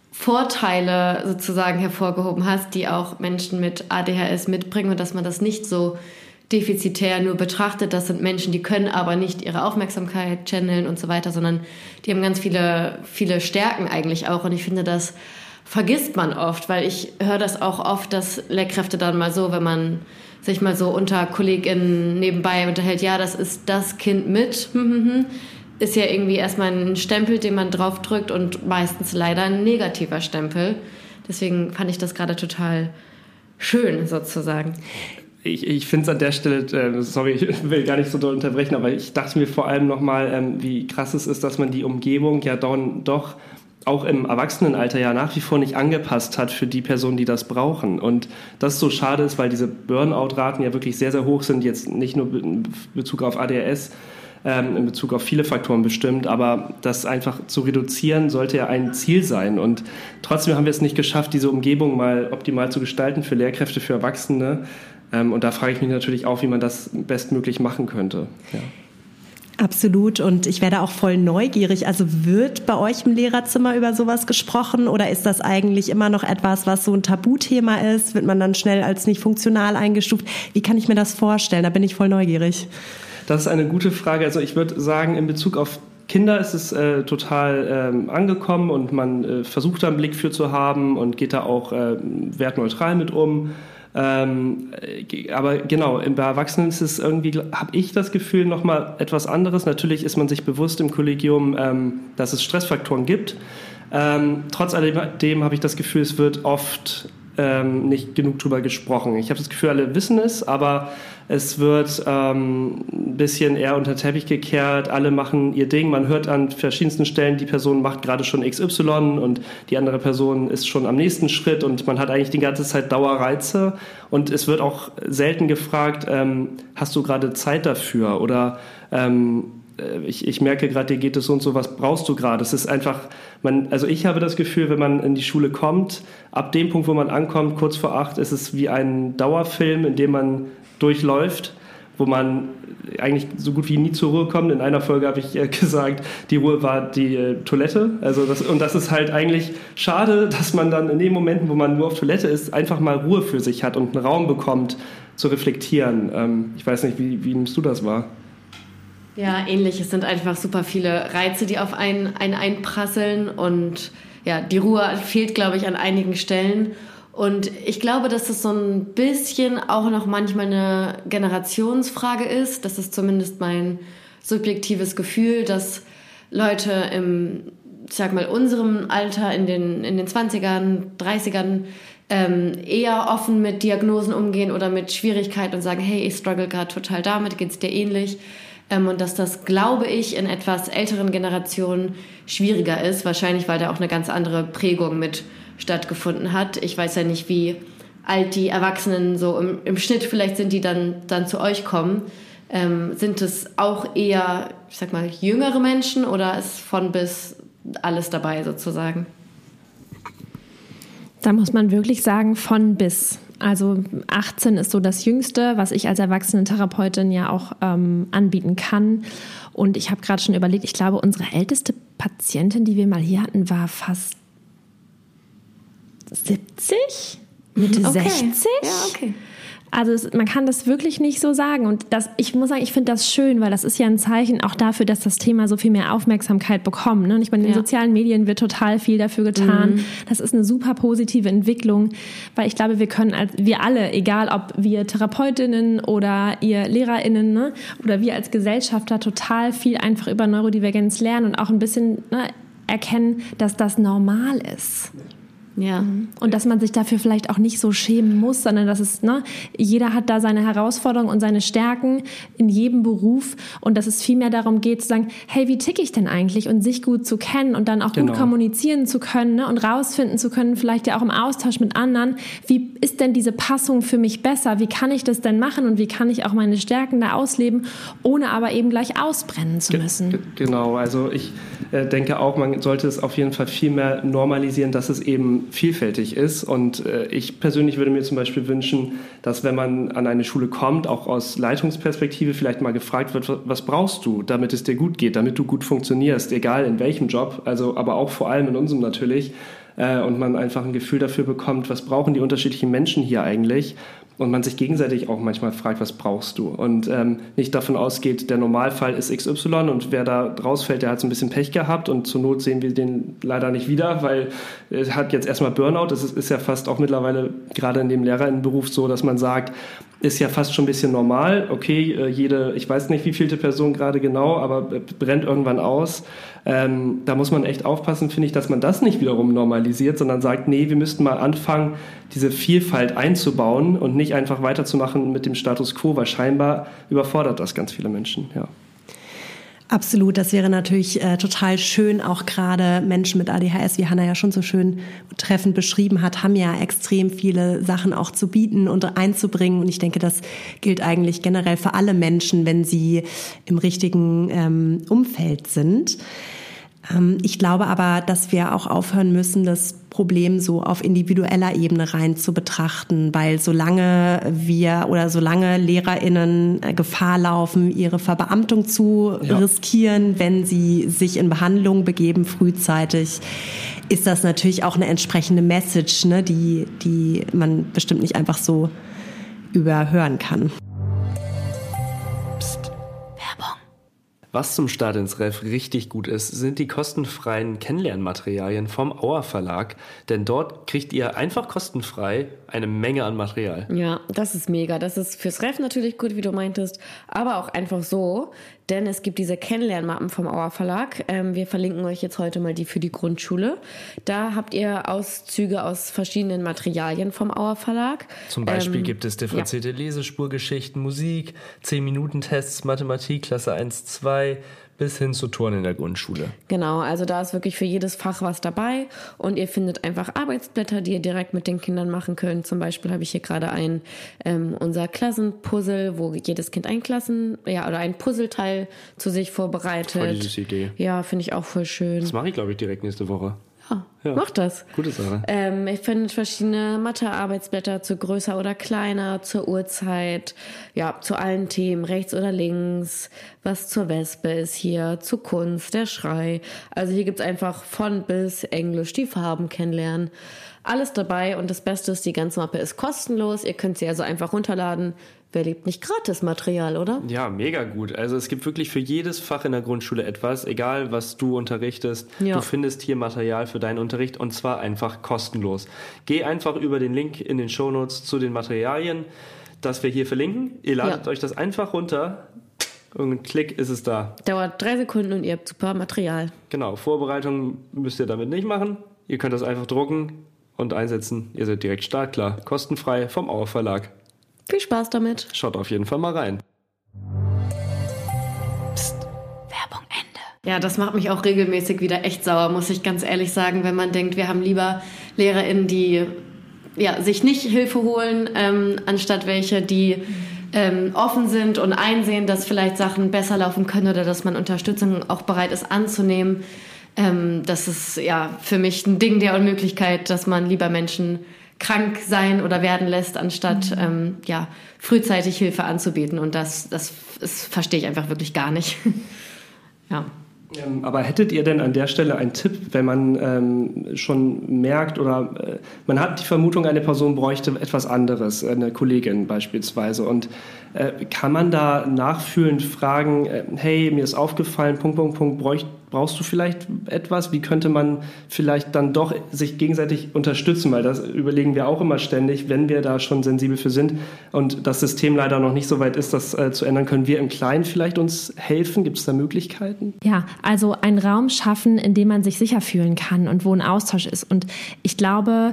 Vorteile sozusagen hervorgehoben hast, die auch Menschen mit ADHS mitbringen und dass man das nicht so defizitär nur betrachtet. Das sind Menschen, die können aber nicht ihre Aufmerksamkeit channeln und so weiter, sondern die haben ganz viele Stärken eigentlich auch. Und ich finde, das vergisst man oft, weil ich höre das auch oft, dass Lehrkräfte dann mal so, wenn man sich mal so unter KollegInnen nebenbei unterhält, ja, das ist das Kind mit, ist ja irgendwie erstmal ein Stempel, den man draufdrückt und meistens leider ein negativer Stempel. Deswegen fand ich das gerade total schön, sozusagen.
Ich finde es an der Stelle, sorry, ich will gar nicht so doll unterbrechen, aber ich dachte mir vor allem nochmal, wie krass es ist, dass man die Umgebung ja doch auch im Erwachsenenalter ja nach wie vor nicht angepasst hat für die Personen, die das brauchen. Und das so schade ist, weil diese Burnout-Raten ja wirklich sehr, sehr hoch sind, jetzt nicht nur in Bezug auf ADHS, in Bezug auf viele Faktoren bestimmt, aber das einfach zu reduzieren sollte ja ein Ziel sein. Und trotzdem haben wir es nicht geschafft, diese Umgebung mal optimal zu gestalten für Lehrkräfte, für Erwachsene. Und da frage ich mich natürlich auch, wie man das bestmöglich machen könnte. Ja.
Absolut, und ich werde auch voll neugierig. Also wird bei euch im Lehrerzimmer über sowas gesprochen oder ist das eigentlich immer noch etwas, was so ein Tabuthema ist? Wird man dann schnell als nicht funktional eingestuft? Wie kann ich mir das vorstellen? Da bin ich voll neugierig.
Das ist eine gute Frage. Also ich würde sagen, in Bezug auf Kinder ist es total angekommen und man versucht da einen Blick für zu haben und geht da auch wertneutral mit um. Aber genau, bei Erwachsenen ist es irgendwie, habe ich das Gefühl, nochmal etwas anderes. Natürlich ist man sich bewusst im Kollegium, dass es Stressfaktoren gibt. Trotz alledem habe ich das Gefühl, es wird oft nicht genug drüber gesprochen. Ich habe das Gefühl, alle wissen es, aber es wird ein bisschen eher unter den Teppich gekehrt. Alle machen ihr Ding. Man hört an verschiedensten Stellen, die Person macht gerade schon XY und die andere Person ist schon am nächsten Schritt und man hat eigentlich die ganze Zeit Dauerreize und es wird auch selten gefragt, hast du gerade Zeit dafür oder ich merke gerade, dir geht es so und so, was brauchst du gerade? Es ist einfach, also ich habe das Gefühl, wenn man in die Schule kommt, ab dem Punkt, wo man ankommt, kurz vor 8, ist es wie ein Dauerfilm, in dem man durchläuft, wo man eigentlich so gut wie nie zur Ruhe kommt. In einer Folge habe ich gesagt, die Ruhe war die Toilette. Und das ist halt eigentlich schade, dass man dann in den Momenten, wo man nur auf Toilette ist, einfach mal Ruhe für sich hat und einen Raum bekommt, zu reflektieren. Ich weiß nicht, wie nimmst du das wahr?
Ja, ähnlich. Es sind einfach super viele Reize, die auf einen einprasseln und ja, die Ruhe fehlt, glaube ich, an einigen Stellen. Und ich glaube, dass das so ein bisschen auch noch manchmal eine Generationsfrage ist. Das ist zumindest mein subjektives Gefühl, dass Leute ich sag mal, unserem Alter in den 20ern, 30ern eher offen mit Diagnosen umgehen oder mit Schwierigkeiten und sagen, hey, ich struggle gerade total damit, geht's dir ähnlich? Und dass das, glaube ich, in etwas älteren Generationen schwieriger ist. Wahrscheinlich, weil da auch eine ganz andere Prägung mit stattgefunden hat. Ich weiß ja nicht, wie alt die Erwachsenen so im Schnitt vielleicht sind, die dann zu euch kommen. Sind es auch eher, ich sag mal, jüngere Menschen oder ist von bis alles dabei sozusagen?
Da muss man wirklich sagen, von bis. Also 18 ist so das Jüngste, was ich als Erwachsenentherapeutin ja auch anbieten kann. Und ich habe gerade schon überlegt, ich glaube, unsere älteste Patientin, die wir mal hier hatten, war fast 70, Mitte 60.
Ja, okay.
Also man kann das wirklich nicht so sagen. Und ich muss sagen, ich finde das schön, weil das ist ja ein Zeichen auch dafür, dass das Thema so viel mehr Aufmerksamkeit bekommt. Ne? Und ich meine, in den sozialen Medien wird total viel dafür getan. Das ist eine super positive Entwicklung, weil ich glaube, wir alle, egal ob wir Therapeutinnen oder ihr LehrerInnen, ne, oder wir als Gesellschafter, total viel einfach über Neurodivergenz lernen und auch ein bisschen erkennen, dass das normal ist.
Ja.
Und dass man sich dafür vielleicht auch nicht so schämen muss, sondern dass es, jeder hat da seine Herausforderungen und seine Stärken in jedem Beruf und dass es viel mehr darum geht zu sagen, hey, wie ticke ich denn eigentlich und sich gut zu kennen und dann auch gut kommunizieren zu können, und rausfinden zu können, vielleicht ja auch im Austausch mit anderen, wie ist denn diese Passung für mich besser, wie kann ich das denn machen und wie kann ich auch meine Stärken da ausleben, ohne aber eben gleich ausbrennen zu müssen.
Genau, also ich denke auch, man sollte es auf jeden Fall viel mehr normalisieren, dass es eben vielfältig ist. Und ich persönlich würde mir zum Beispiel wünschen, dass wenn man an eine Schule kommt, auch aus Leitungsperspektive vielleicht mal gefragt wird, was brauchst du, damit es dir gut geht, damit du gut funktionierst, egal in welchem Job, also aber auch vor allem in unserem natürlich. Und man einfach ein Gefühl dafür bekommt, was brauchen die unterschiedlichen Menschen hier eigentlich. Und man sich gegenseitig auch manchmal fragt, was brauchst du? Und nicht davon ausgeht, der Normalfall ist XY und wer da rausfällt, der hat so ein bisschen Pech gehabt und zur Not sehen wir den leider nicht wieder, weil er hat jetzt erstmal Burnout. Es ist ja fast auch mittlerweile gerade in dem Lehrerinnenberuf so, dass man sagt, ist ja fast schon ein bisschen normal. Okay, ich weiß nicht, wie vielte Person gerade genau, aber brennt irgendwann aus. Da muss man echt aufpassen, finde ich, dass man das nicht wiederum normalisiert, sondern sagt, nee, wir müssten mal anfangen, diese Vielfalt einzubauen und nicht einfach weiterzumachen mit dem Status quo, weil scheinbar überfordert das ganz viele Menschen, ja.
Absolut, das wäre natürlich total schön. Auch gerade Menschen mit ADHS, wie Hannah ja schon so schön treffend beschrieben hat, haben ja extrem viele Sachen auch zu bieten und einzubringen. Und ich denke, das gilt eigentlich generell für alle Menschen, wenn sie im richtigen Umfeld sind. Ich glaube aber, dass wir auch aufhören müssen, das Problem so auf individueller Ebene rein zu betrachten, weil solange LehrerInnen Gefahr laufen, ihre Verbeamtung zu riskieren, wenn sie sich in Behandlung begeben frühzeitig, ist das natürlich auch eine entsprechende Message, ne, die man bestimmt nicht einfach so überhören kann.
Was zum Start ins Ref richtig gut ist, sind die kostenfreien Kennenlernmaterialien vom Auer Verlag, denn dort kriegt ihr einfach kostenfrei eine Menge an Material.
Ja, das ist mega. Das ist fürs Ref natürlich gut, wie du meintest, aber auch einfach so, denn es gibt diese Kennenlernmappen vom Auer Verlag. Wir verlinken euch jetzt heute mal die für die Grundschule. Da habt ihr Auszüge aus verschiedenen Materialien vom Auer Verlag.
Zum Beispiel gibt es differenzierte Lesespurgeschichten, Musik, 10-Minuten-Tests, Mathematik, Klasse 1, 2, bis hin zu Turnen in der Grundschule.
Genau, also da ist wirklich für jedes Fach was dabei und ihr findet einfach Arbeitsblätter, die ihr direkt mit den Kindern machen könnt. Zum Beispiel habe ich hier gerade unser Klassenpuzzle, wo jedes Kind ein Puzzleteil zu sich vorbereitet.
Voll die süße Idee.
Ja, finde ich auch voll schön.
Das mache ich, glaube ich, direkt nächste Woche.
Ja, mach das.
Gute Sache.
Ich finde verschiedene Mathe-Arbeitsblätter zu größer oder kleiner, zur Uhrzeit, ja, zu allen Themen, rechts oder links, was zur Wespe ist hier, zu Kunst, der Schrei. Also hier gibt's einfach von bis Englisch, die Farben kennenlernen. Alles dabei und das Beste ist, die ganze Mappe ist kostenlos. Ihr könnt sie also einfach runterladen. Wer liebt nicht gratis Material, oder?
Ja, mega gut. Also es gibt wirklich für jedes Fach in der Grundschule etwas, egal was du unterrichtest. Ja. Du findest hier Material für deinen Unterricht und zwar einfach kostenlos. Geh einfach über den Link in den Shownotes zu den Materialien, das wir hier verlinken. Ihr ladet euch das einfach runter. Irgendein Klick ist es da.
Dauert 3 Sekunden und ihr habt super Material.
Genau, Vorbereitung müsst ihr damit nicht machen. Ihr könnt das einfach drucken und einsetzen. Ihr seid direkt startklar. Kostenfrei vom Auer Verlag.
Viel Spaß damit.
Schaut auf jeden Fall mal rein.
Psst, Werbung Ende. Ja, das macht mich auch regelmäßig wieder echt sauer, muss ich ganz ehrlich sagen, wenn man denkt, wir haben lieber LehrerInnen, die sich nicht Hilfe holen, anstatt welche, die offen sind und einsehen, dass vielleicht Sachen besser laufen können oder dass man Unterstützung auch bereit ist anzunehmen. Das ist für mich ein Ding der Unmöglichkeit, dass man lieber Menschen krank sein oder werden lässt, anstatt frühzeitig Hilfe anzubieten. Und das verstehe ich einfach wirklich gar nicht. Ja.
Aber hättet ihr denn an der Stelle einen Tipp, wenn man schon merkt oder man hat die Vermutung, eine Person bräuchte etwas anderes, eine Kollegin beispielsweise, und kann man da nachfühlend fragen, hey, mir ist aufgefallen, ... brauchst du vielleicht etwas? Wie könnte man vielleicht dann doch sich gegenseitig unterstützen? Weil das überlegen wir auch immer ständig, wenn wir da schon sensibel für sind und das System leider noch nicht so weit ist, das zu ändern. Können wir im Kleinen vielleicht uns helfen? Gibt es da Möglichkeiten?
Ja, also einen Raum schaffen, in dem man sich sicher fühlen kann und wo ein Austausch ist. Und ich glaube,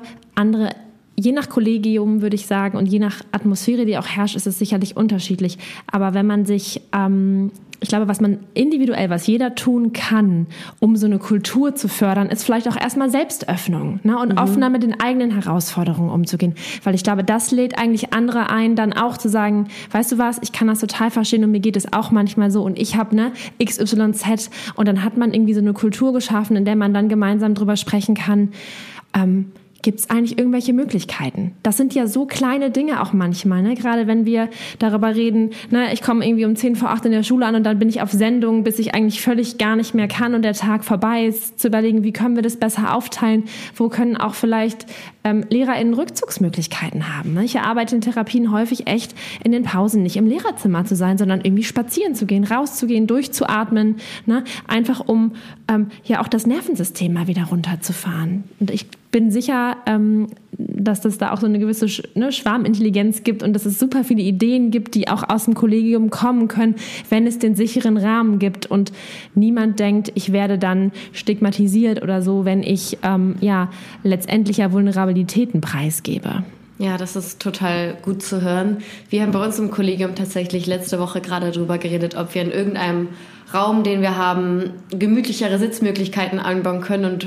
je nach Kollegium würde ich sagen und je nach Atmosphäre, die auch herrscht, ist es sicherlich unterschiedlich. Aber wenn man sich, ich glaube, was man individuell, was jeder tun kann, um so eine Kultur zu fördern, ist vielleicht auch erstmal Selbstöffnung, ne? Und offener mit den eigenen Herausforderungen umzugehen. Weil ich glaube, das lädt eigentlich andere ein, dann auch zu sagen, weißt du was, ich kann das total verstehen und mir geht es auch manchmal so und ich habe XYZ, und dann hat man irgendwie so eine Kultur geschaffen, in der man dann gemeinsam drüber sprechen kann, gibt es eigentlich irgendwelche Möglichkeiten? Das sind ja so kleine Dinge auch manchmal, ne? Gerade wenn wir darüber reden, ne, ich komme irgendwie um 7:50 in der Schule an und dann bin ich auf Sendung, bis ich eigentlich völlig gar nicht mehr kann und der Tag vorbei ist, zu überlegen, wie können wir das besser aufteilen? Wo können auch vielleicht LehrerInnen Rückzugsmöglichkeiten haben? Ne? Ich arbeite in Therapien häufig echt in den Pausen, nicht im Lehrerzimmer zu sein, sondern irgendwie spazieren zu gehen, rauszugehen, durchzuatmen, ne? Einfach um ja auch das Nervensystem mal wieder runterzufahren. Und ich bin sicher, dass das da auch so eine gewisse Schwarmintelligenz gibt und dass es super viele Ideen gibt, die auch aus dem Kollegium kommen können, wenn es den sicheren Rahmen gibt und niemand denkt, ich werde dann stigmatisiert oder so, wenn ich letztendlich ja Vulnerabilitäten preisgebe.
Ja, das ist total gut zu hören. Wir haben bei uns im Kollegium tatsächlich letzte Woche gerade darüber geredet, ob wir in irgendeinem Raum, den wir haben, gemütlichere Sitzmöglichkeiten einbauen können und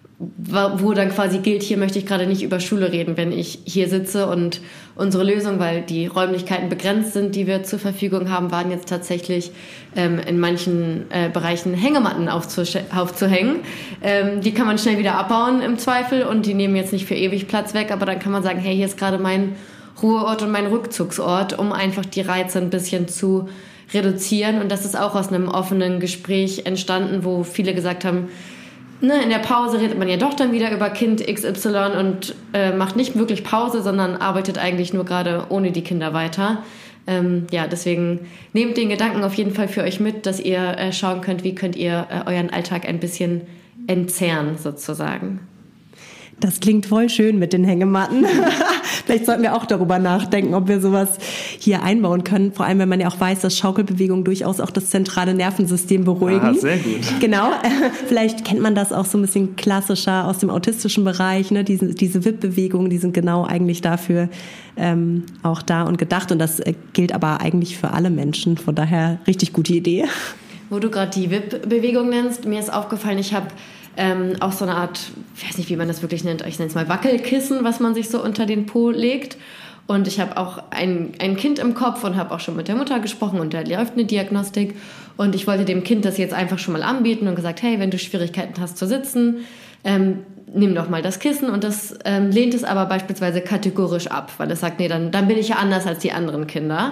wo dann quasi gilt, hier möchte ich gerade nicht über Schule reden, wenn ich hier sitze. Und unsere Lösung, weil die Räumlichkeiten begrenzt sind, die wir zur Verfügung haben, waren jetzt tatsächlich in manchen Bereichen Hängematten aufzuhängen. Die kann man schnell wieder abbauen im Zweifel und die nehmen jetzt nicht für ewig Platz weg, aber dann kann man sagen, hey, hier ist gerade mein Ruheort und mein Rückzugsort, um einfach die Reize ein bisschen zu reduzieren. Und das ist auch aus einem offenen Gespräch entstanden, wo viele gesagt haben, in der Pause redet man ja doch dann wieder über Kind XY und macht nicht wirklich Pause, sondern arbeitet eigentlich nur gerade ohne die Kinder weiter. Deswegen nehmt den Gedanken auf jeden Fall für euch mit, dass ihr schauen könnt, wie könnt ihr euren Alltag ein bisschen entzerren sozusagen.
Das klingt voll schön mit den Hängematten. Vielleicht sollten wir auch darüber nachdenken, ob wir sowas hier einbauen können. Vor allem, wenn man ja auch weiß, dass Schaukelbewegungen durchaus auch das zentrale Nervensystem beruhigen.
Ah, sehr gut.
Genau. Vielleicht kennt man das auch so ein bisschen klassischer aus dem autistischen Bereich. Ne? Diese Wippbewegungen, die sind genau eigentlich dafür auch da und gedacht. Und das gilt aber eigentlich für alle Menschen. Von daher richtig gute Idee.
Wo du gerade die Wippbewegung nennst, mir ist aufgefallen, ich habe auch so eine Art, ich weiß nicht, wie man das wirklich nennt, ich nenne es mal Wackelkissen, was man sich so unter den Po legt. Und ich habe auch ein Kind im Kopf und habe auch schon mit der Mutter gesprochen und da läuft eine Diagnostik. Und ich wollte dem Kind das jetzt einfach schon mal anbieten und gesagt, hey, wenn du Schwierigkeiten hast zu sitzen, nimm doch mal das Kissen. Und das lehnt es aber beispielsweise kategorisch ab, weil es sagt, nee, dann bin ich ja anders als die anderen Kinder.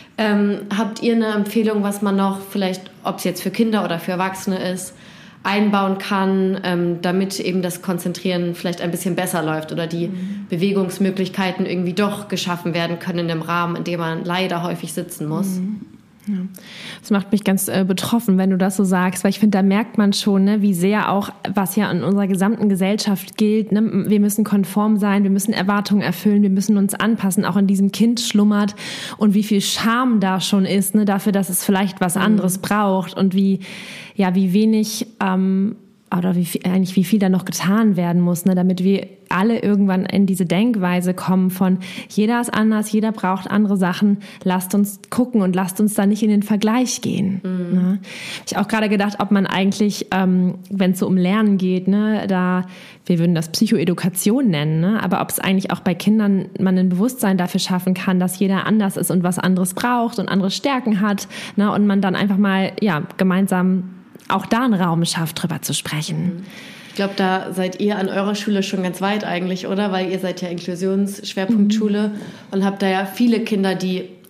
Habt ihr eine Empfehlung, was man noch vielleicht, ob es jetzt für Kinder oder für Erwachsene ist, einbauen kann, damit eben das Konzentrieren vielleicht ein bisschen besser läuft oder die Bewegungsmöglichkeiten irgendwie doch geschaffen werden können in dem Rahmen, in dem man leider häufig sitzen muss?
Ja. Das macht mich ganz betroffen, wenn du das so sagst, weil ich finde, da merkt man schon, ne, wie sehr auch, was ja in unserer gesamten Gesellschaft gilt, ne, wir müssen konform sein, wir müssen Erwartungen erfüllen, wir müssen uns anpassen, auch in diesem Kind schlummert und wie viel Scham da schon ist, ne, dafür, dass es vielleicht was anderes braucht und wie wenig oder wie viel da noch getan werden muss, ne, damit wir alle irgendwann in diese Denkweise kommen von jeder ist anders, jeder braucht andere Sachen, lasst uns gucken und lasst uns da nicht in den Vergleich gehen. Ne? Hab ich auch gerade gedacht, ob man eigentlich, wenn es so um Lernen geht, ne, wir würden das Psychoedukation nennen, ne, aber ob es eigentlich auch bei Kindern man ein Bewusstsein dafür schaffen kann, dass jeder anders ist und was anderes braucht und andere Stärken hat, ne, und man dann einfach mal gemeinsam auch da einen Raum schafft, drüber zu sprechen.
Ich glaube, da seid ihr an eurer Schule schon ganz weit eigentlich, oder? Weil ihr seid ja Inklusionsschwerpunktschule und habt da ja viele Kinder, die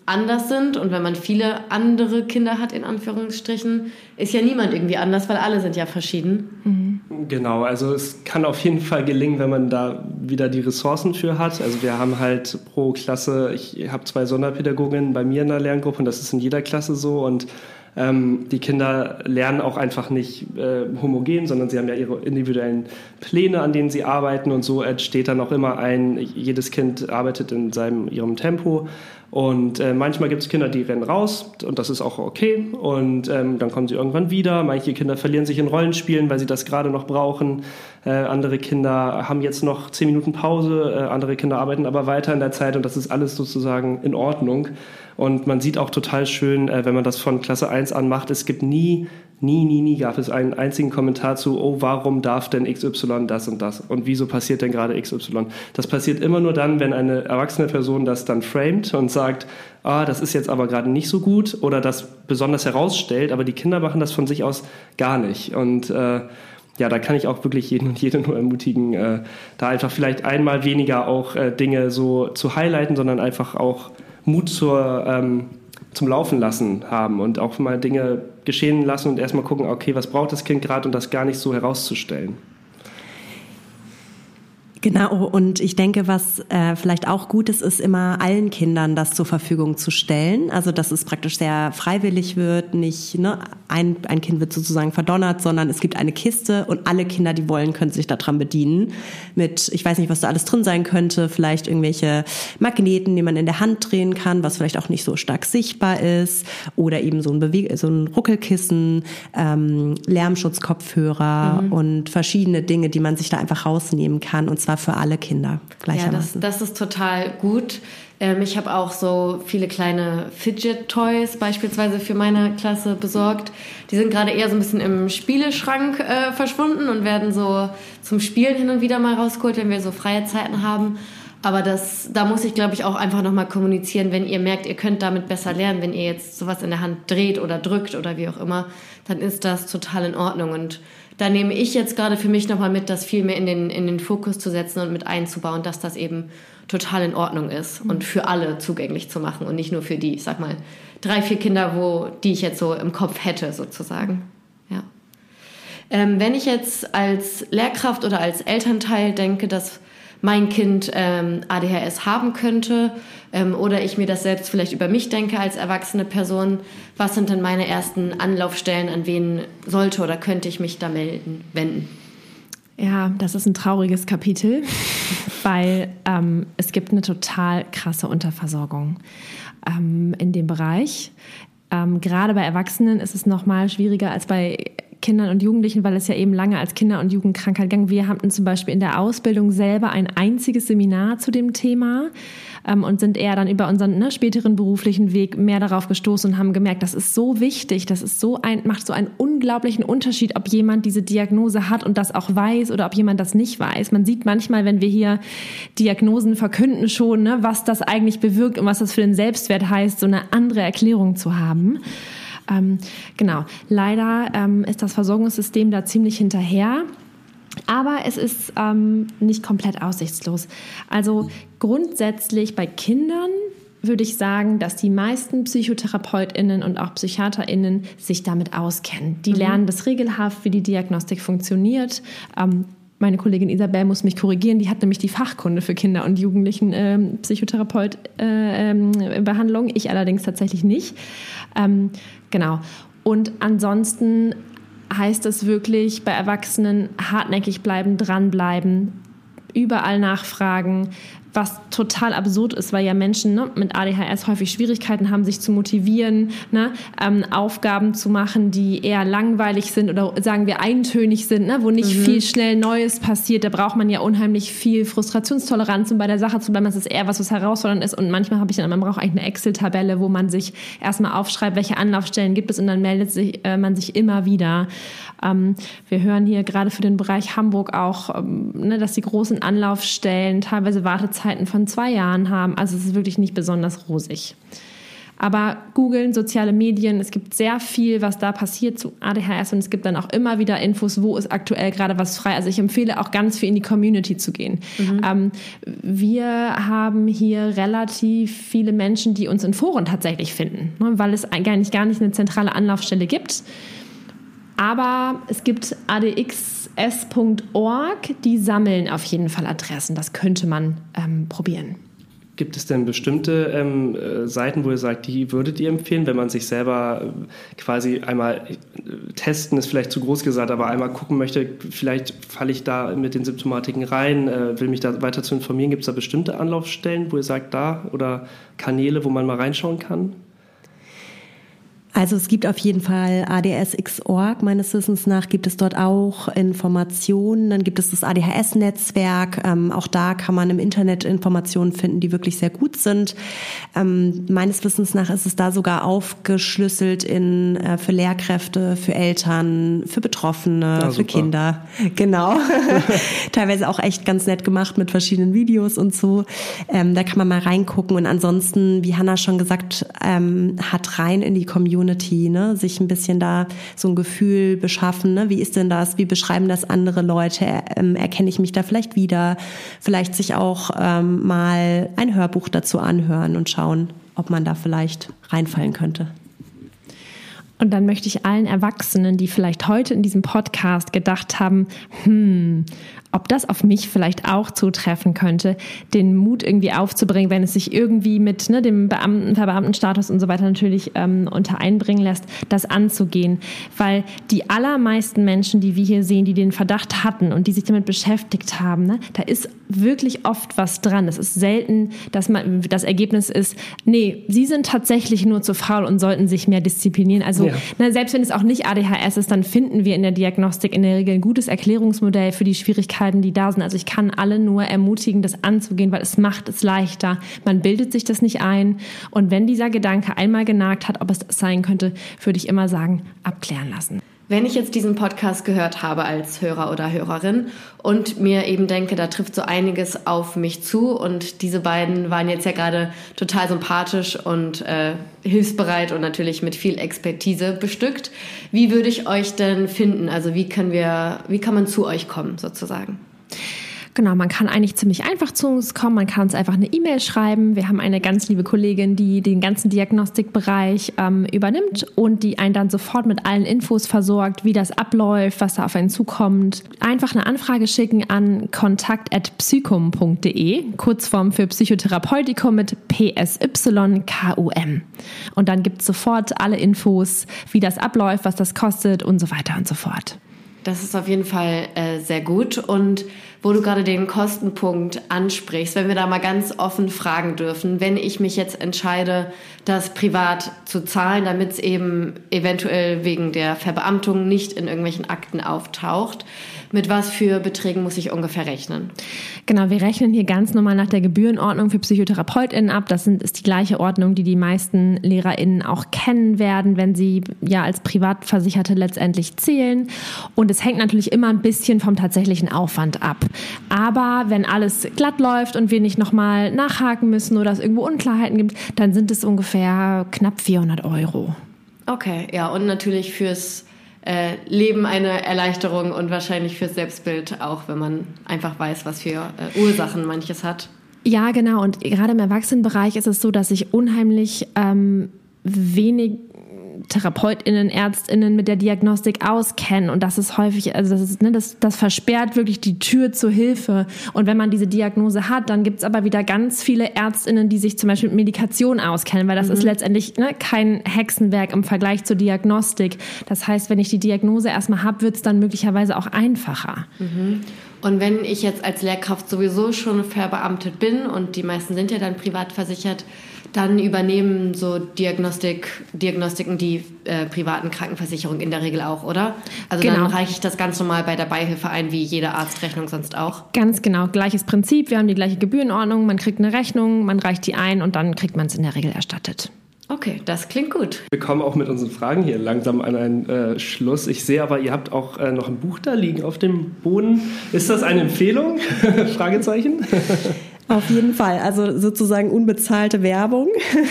anders sind. Und wenn man viele andere Kinder hat, in Anführungsstrichen, ist ja niemand irgendwie anders, weil alle sind ja verschieden.
Mhm. Genau, also es kann auf jeden Fall gelingen, wenn man da wieder die Ressourcen für hat. Also wir haben halt pro Klasse, ich habe 2 Sonderpädagoginnen bei mir in der Lerngruppe und das ist in jeder Klasse so. Und die Kinder lernen auch einfach nicht homogen, sondern sie haben ja ihre individuellen Pläne, an denen sie arbeiten, und so entsteht dann auch immer jedes Kind arbeitet in ihrem Tempo. Und manchmal gibt es Kinder, die rennen raus und das ist auch okay. Und dann kommen sie irgendwann wieder. Manche Kinder verlieren sich in Rollenspielen, weil sie das gerade noch brauchen. Andere Kinder haben jetzt noch 10 Minuten Pause. Andere Kinder arbeiten aber weiter in der Zeit und das ist alles sozusagen in Ordnung. Und man sieht auch total schön, wenn man das von Klasse 1 an macht, es gibt nie gab es einen einzigen Kommentar zu, oh, warum darf denn XY das und das? Und wieso passiert denn gerade XY? Das passiert immer nur dann, wenn eine erwachsene Person das dann framet und sagt, das ist jetzt aber gerade nicht so gut oder das besonders herausstellt, aber die Kinder machen das von sich aus gar nicht. Und da kann ich auch wirklich jeden und jede nur ermutigen, da einfach vielleicht einmal weniger auch Dinge so zu highlighten, sondern einfach auch Mut zum Laufen lassen haben und auch mal Dinge geschehen lassen und erstmal gucken, okay, was braucht das Kind gerade, und das gar nicht so herauszustellen.
Genau, und ich denke, was vielleicht auch gut ist immer allen Kindern das zur Verfügung zu stellen. Also, dass es praktisch sehr freiwillig wird, nicht ein Kind wird sozusagen verdonnert, sondern es gibt eine Kiste und alle Kinder, die wollen, können sich daran bedienen. Mit, ich weiß nicht, was da alles drin sein könnte, vielleicht irgendwelche Magneten, die man in der Hand drehen kann, was vielleicht auch nicht so stark sichtbar ist, oder eben so ein Ruckelkissen, Lärmschutzkopfhörer und verschiedene Dinge, die man sich da einfach rausnehmen kann, und zwar für alle Kinder gleichermaßen.
Ja, das ist total gut. Ich habe auch so viele kleine Fidget-Toys beispielsweise für meine Klasse besorgt. Die sind gerade eher so ein bisschen im Spieleschrank verschwunden und werden so zum Spielen hin und wieder mal rausgeholt, wenn wir so freie Zeiten haben. Aber da muss ich, glaube ich, auch einfach nochmal kommunizieren, wenn ihr merkt, ihr könnt damit besser lernen, wenn ihr jetzt sowas in der Hand dreht oder drückt oder wie auch immer, dann ist das total in Ordnung. Und da nehme ich jetzt gerade für mich nochmal mit, das viel mehr in den Fokus zu setzen und mit einzubauen, dass das eben total in Ordnung ist und für alle zugänglich zu machen und nicht nur für die, ich sag mal, 3, 4 Kinder, die ich jetzt so im Kopf hätte sozusagen. Ja. Wenn ich jetzt als Lehrkraft oder als Elternteil denke, dass mein Kind ADHS haben könnte oder ich mir das selbst vielleicht über mich denke als erwachsene Person, was sind denn meine ersten Anlaufstellen, an wen sollte oder könnte ich mich da wenden?
Ja, das ist ein trauriges Kapitel, weil es gibt eine total krasse Unterversorgung in dem Bereich. Gerade bei Erwachsenen ist es noch mal schwieriger als bei Kindern und Jugendlichen, weil es ja eben lange als Kinder- und Jugendkrankheit ging. Wir hatten zum Beispiel in der Ausbildung selber ein einziges Seminar zu dem Thema und sind eher dann über unseren späteren beruflichen Weg mehr darauf gestoßen und haben gemerkt, das ist so wichtig, macht so einen unglaublichen Unterschied, ob jemand diese Diagnose hat und das auch weiß oder ob jemand das nicht weiß. Man sieht manchmal, wenn wir hier Diagnosen verkünden schon, was das eigentlich bewirkt und was das für den Selbstwert heißt, so eine andere Erklärung zu haben. Genau. Leider ist das Versorgungssystem da ziemlich hinterher. Aber es ist nicht komplett aussichtslos. Also grundsätzlich bei Kindern würde ich sagen, dass die meisten PsychotherapeutInnen und auch PsychiaterInnen sich damit auskennen. Die lernen das regelhaft, wie die Diagnostik funktioniert. Meine Kollegin Isabel muss mich korrigieren, die hat nämlich die Fachkunde für Kinder- und Jugendlichen Psychotherapeut-Behandlung, ich allerdings tatsächlich nicht. Genau. Und ansonsten heißt es wirklich bei Erwachsenen hartnäckig bleiben, dranbleiben, überall nachfragen, was total absurd ist, weil ja Menschen mit ADHS häufig Schwierigkeiten haben, sich zu motivieren, Aufgaben zu machen, die eher langweilig sind oder sagen wir eintönig sind, wo nicht viel schnell Neues passiert. Da braucht man ja unheimlich viel Frustrationstoleranz, um bei der Sache zu bleiben. Das ist eher was herausfordernd ist. Und manchmal man braucht eigentlich eine Excel-Tabelle, wo man sich erstmal aufschreibt, welche Anlaufstellen gibt es, und dann meldet man sich immer wieder. Wir hören hier gerade für den Bereich Hamburg auch, dass die großen Anlaufstellen teilweise Wartezeiten von 2 Jahren haben. Also es ist wirklich nicht besonders rosig. Aber googeln, soziale Medien, es gibt sehr viel, was da passiert zu ADHS und es gibt dann auch immer wieder Infos, wo ist aktuell gerade was frei. Also ich empfehle auch ganz viel in die Community zu gehen. Wir haben hier relativ viele Menschen, die uns in Foren tatsächlich finden, ne, weil es eigentlich gar nicht eine zentrale Anlaufstelle gibt. Aber es gibt adxs.org, die sammeln auf jeden Fall Adressen. Das könnte man probieren.
Gibt es denn bestimmte Seiten, wo ihr sagt, die würdet ihr empfehlen, wenn man sich selber quasi einmal testen, ist vielleicht zu groß gesagt, aber einmal gucken möchte, vielleicht falle ich da mit den Symptomatiken rein, will mich da weiter zu informieren. Gibt es da bestimmte Anlaufstellen, wo ihr sagt, da oder Kanäle, wo man mal reinschauen kann?
Also es gibt auf jeden Fall ADSX.org, meines Wissens nach gibt es dort auch Informationen. Dann gibt es das ADHS-Netzwerk. Auch da kann man im Internet Informationen finden, die wirklich sehr gut sind. Meines Wissens nach ist es da sogar aufgeschlüsselt für Lehrkräfte, für Eltern, für Betroffene, für Kinder. Genau. Teilweise auch echt ganz nett gemacht mit verschiedenen Videos und so. Da kann man mal reingucken. Und ansonsten, wie Hannah schon gesagt hat, rein in die Community. Ne, sich ein bisschen da so ein Gefühl beschaffen, ne, wie ist denn das, wie beschreiben das andere Leute, erkenne ich mich da vielleicht wieder, vielleicht sich auch mal ein Hörbuch dazu anhören und schauen, ob man da vielleicht reinfallen könnte.
Und dann möchte ich allen Erwachsenen, die vielleicht heute in diesem Podcast gedacht haben, ob das auf mich vielleicht auch zutreffen könnte, den Mut irgendwie aufzubringen, wenn es sich irgendwie mit dem Verbeamtenstatus und so weiter natürlich unter einbringen lässt, das anzugehen. Weil die allermeisten Menschen, die wir hier sehen, die den Verdacht hatten und die sich damit beschäftigt haben, ne, da ist wirklich oft was dran. Es ist selten, dass das Ergebnis ist, nee, sie sind tatsächlich nur zu faul und sollten sich mehr disziplinieren. Also selbst wenn es auch nicht ADHS ist, dann finden wir in der Diagnostik in der Regel ein gutes Erklärungsmodell für die Schwierigkeiten, die da sind. Also ich kann alle nur ermutigen, das anzugehen, weil es macht es leichter. Man bildet sich das nicht ein. Und wenn dieser Gedanke einmal genagt hat, ob es das sein könnte, würde ich immer sagen, abklären lassen.
Wenn ich jetzt diesen Podcast gehört habe als Hörer oder Hörerin und mir eben denke, da trifft so einiges auf mich zu und diese beiden waren jetzt ja gerade total sympathisch und hilfsbereit und natürlich mit viel Expertise bestückt. Wie würde ich euch denn finden? Also wie kann man zu euch kommen sozusagen?
Genau, man kann eigentlich ziemlich einfach zu uns kommen. Man kann uns einfach eine E-Mail schreiben. Wir haben eine ganz liebe Kollegin, die den ganzen Diagnostikbereich übernimmt und die einen dann sofort mit allen Infos versorgt, wie das abläuft, was da auf einen zukommt. Einfach eine Anfrage schicken an kontakt@psychum.de, Kurzform für Psychotherapeutikum mit PSYKUM. Und dann gibt es sofort alle Infos, wie das abläuft, was das kostet und so weiter und so fort.
Das ist auf jeden Fall sehr gut. Und wo du gerade den Kostenpunkt ansprichst, wenn wir da mal ganz offen fragen dürfen, wenn ich mich jetzt entscheide, das privat zu zahlen, damit es eben eventuell wegen der Verbeamtung nicht in irgendwelchen Akten auftaucht, mit was für Beträgen muss ich ungefähr rechnen?
Genau, wir rechnen hier ganz normal nach der Gebührenordnung für PsychotherapeutInnen ab. Das ist die gleiche Ordnung, die Meisten LehrerInnen auch kennen werden, wenn sie ja als Privatversicherte letztendlich zählen. Und es hängt natürlich immer ein bisschen vom tatsächlichen Aufwand ab. Aber wenn alles glatt läuft und wir nicht nochmal nachhaken müssen oder es irgendwo Unklarheiten gibt, dann sind es ungefähr knapp 400 €.
Okay, ja, und natürlich fürs Leben eine Erleichterung und wahrscheinlich fürs Selbstbild auch, wenn man einfach weiß, was für Ursachen manches hat.
Ja, genau. Und gerade im Erwachsenenbereich ist es so, dass sich unheimlich wenig TherapeutInnen, ÄrztInnen mit der Diagnostik auskennen und das ist häufig, also das versperrt wirklich die Tür zur Hilfe und wenn man diese Diagnose hat, dann gibt's aber wieder ganz viele ÄrztInnen, die sich zum Beispiel mit Medikation auskennen, weil das ist letztendlich kein Hexenwerk im Vergleich zur Diagnostik. Das heißt, wenn ich die Diagnose erstmal habe, wird's dann möglicherweise auch einfacher.
Und wenn ich jetzt als Lehrkraft sowieso schon verbeamtet bin und die meisten sind ja dann privat versichert, dann übernehmen so Diagnostiken die privaten Krankenversicherungen in der Regel auch, oder? Also genau. Dann reiche ich das ganz normal bei der Beihilfe ein, wie jede Arztrechnung sonst auch?
Ganz genau, gleiches Prinzip. Wir haben die gleiche Gebührenordnung, man kriegt eine Rechnung, man reicht die ein und dann kriegt man es in der Regel erstattet.
Okay, das klingt gut.
Wir kommen auch mit unseren Fragen hier langsam an einen Schluss. Ich sehe aber, ihr habt auch noch ein Buch da liegen auf dem Boden. Ist das eine Empfehlung? Fragezeichen.
Auf jeden Fall, also sozusagen unbezahlte Werbung.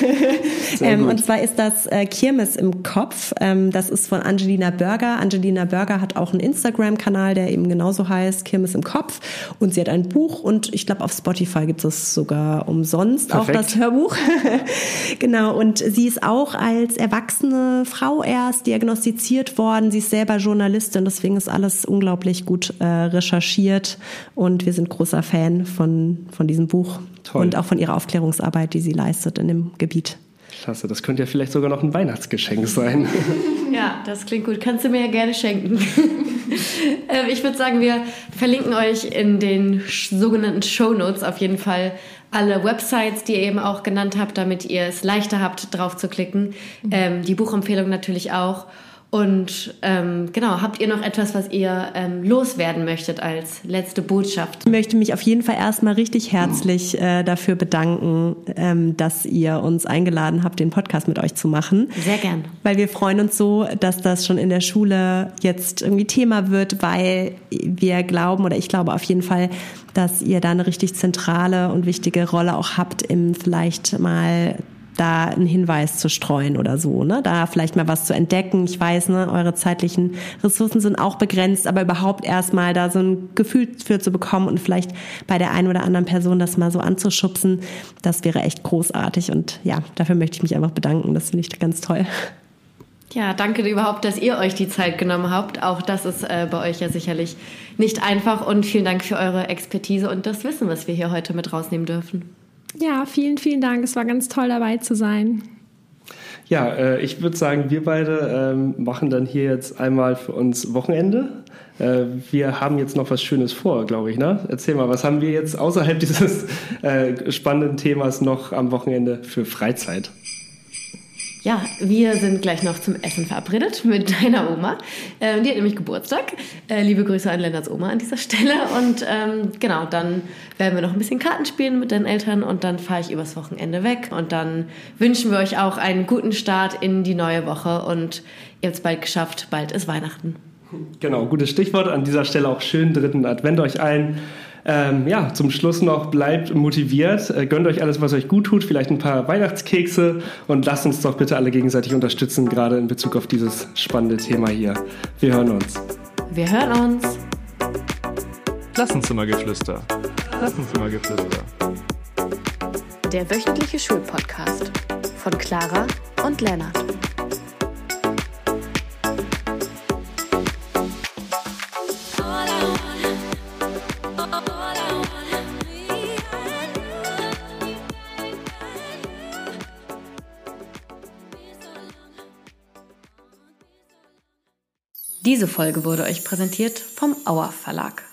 Und zwar ist das Kirmes im Kopf. Das ist von Angelina Börger. Angelina Börger hat auch einen Instagram-Kanal, der eben genauso heißt, Kirmes im Kopf. Und sie hat ein Buch und ich glaube auf Spotify gibt es sogar umsonst. Perfekt. Auch das Hörbuch. Genau, und sie ist auch als erwachsene Frau erst diagnostiziert worden. Sie ist selber Journalistin, deswegen ist alles unglaublich gut recherchiert. Und wir sind großer Fan von diesem Buch. Toll. Und auch von ihrer Aufklärungsarbeit, die sie leistet in dem Gebiet.
Klasse, das könnte ja vielleicht sogar noch ein Weihnachtsgeschenk sein.
Ja, das klingt gut. Kannst du mir ja gerne schenken. Ich würde sagen, wir verlinken euch in den sogenannten Shownotes auf jeden Fall alle Websites, die ihr eben auch genannt habt, damit ihr es leichter habt, drauf zu klicken. Die Buchempfehlung natürlich auch. Und genau, habt ihr noch etwas, was ihr loswerden möchtet als letzte Botschaft?
Ich möchte mich auf jeden Fall erstmal richtig herzlich dafür bedanken, dass ihr uns eingeladen habt, den Podcast mit euch zu machen.
Sehr gern.
Weil wir freuen uns so, dass das schon in der Schule jetzt irgendwie Thema wird, weil wir glauben, oder ich glaube auf jeden Fall, dass ihr da eine richtig zentrale und wichtige Rolle auch habt, im vielleicht mal da einen Hinweis zu streuen oder so, ne? Da vielleicht mal was zu entdecken. Ich weiß, ne, eure zeitlichen Ressourcen sind auch begrenzt, aber überhaupt erstmal da so ein Gefühl für zu bekommen und vielleicht bei der einen oder anderen Person das mal so anzuschubsen, das wäre echt großartig. Und ja, dafür möchte ich mich einfach bedanken. Das finde ich ganz toll.
Ja, danke überhaupt, dass ihr euch die Zeit genommen habt. Auch das ist bei euch ja sicherlich nicht einfach. Und vielen Dank für eure Expertise und das Wissen, was wir hier heute mit rausnehmen dürfen.
Ja, vielen, vielen Dank. Es war ganz toll, dabei zu sein.
Ja, ich würde sagen, wir beide machen dann hier jetzt einmal für uns Wochenende. Wir haben jetzt noch was Schönes vor, glaube ich, ne? Erzähl mal, was haben wir jetzt außerhalb dieses spannenden Themas noch am Wochenende für Freizeit?
Ja, wir sind gleich noch zum Essen verabredet mit deiner Oma. Die hat nämlich Geburtstag. Liebe Grüße an Lennarts Oma an dieser Stelle. Und genau, dann werden wir noch ein bisschen Karten spielen mit deinen Eltern und dann fahre ich übers Wochenende weg. Und dann wünschen wir euch auch einen guten Start in die neue Woche und ihr habt es bald geschafft. Bald ist Weihnachten.
Genau, gutes Stichwort. An dieser Stelle auch schönen 3. Advent euch allen. Ja, zum Schluss noch, bleibt motiviert, gönnt euch alles, was euch gut tut, vielleicht ein paar Weihnachtskekse und lasst uns doch bitte alle gegenseitig unterstützen, gerade in Bezug auf dieses spannende Thema hier. Wir hören uns.
Wir hören uns.
Klassenzimmergeflüster. Klassenzimmergeflüster.
Der wöchentliche Schulpodcast von Clara und Lennart. Diese Folge wurde euch präsentiert vom Auer Verlag.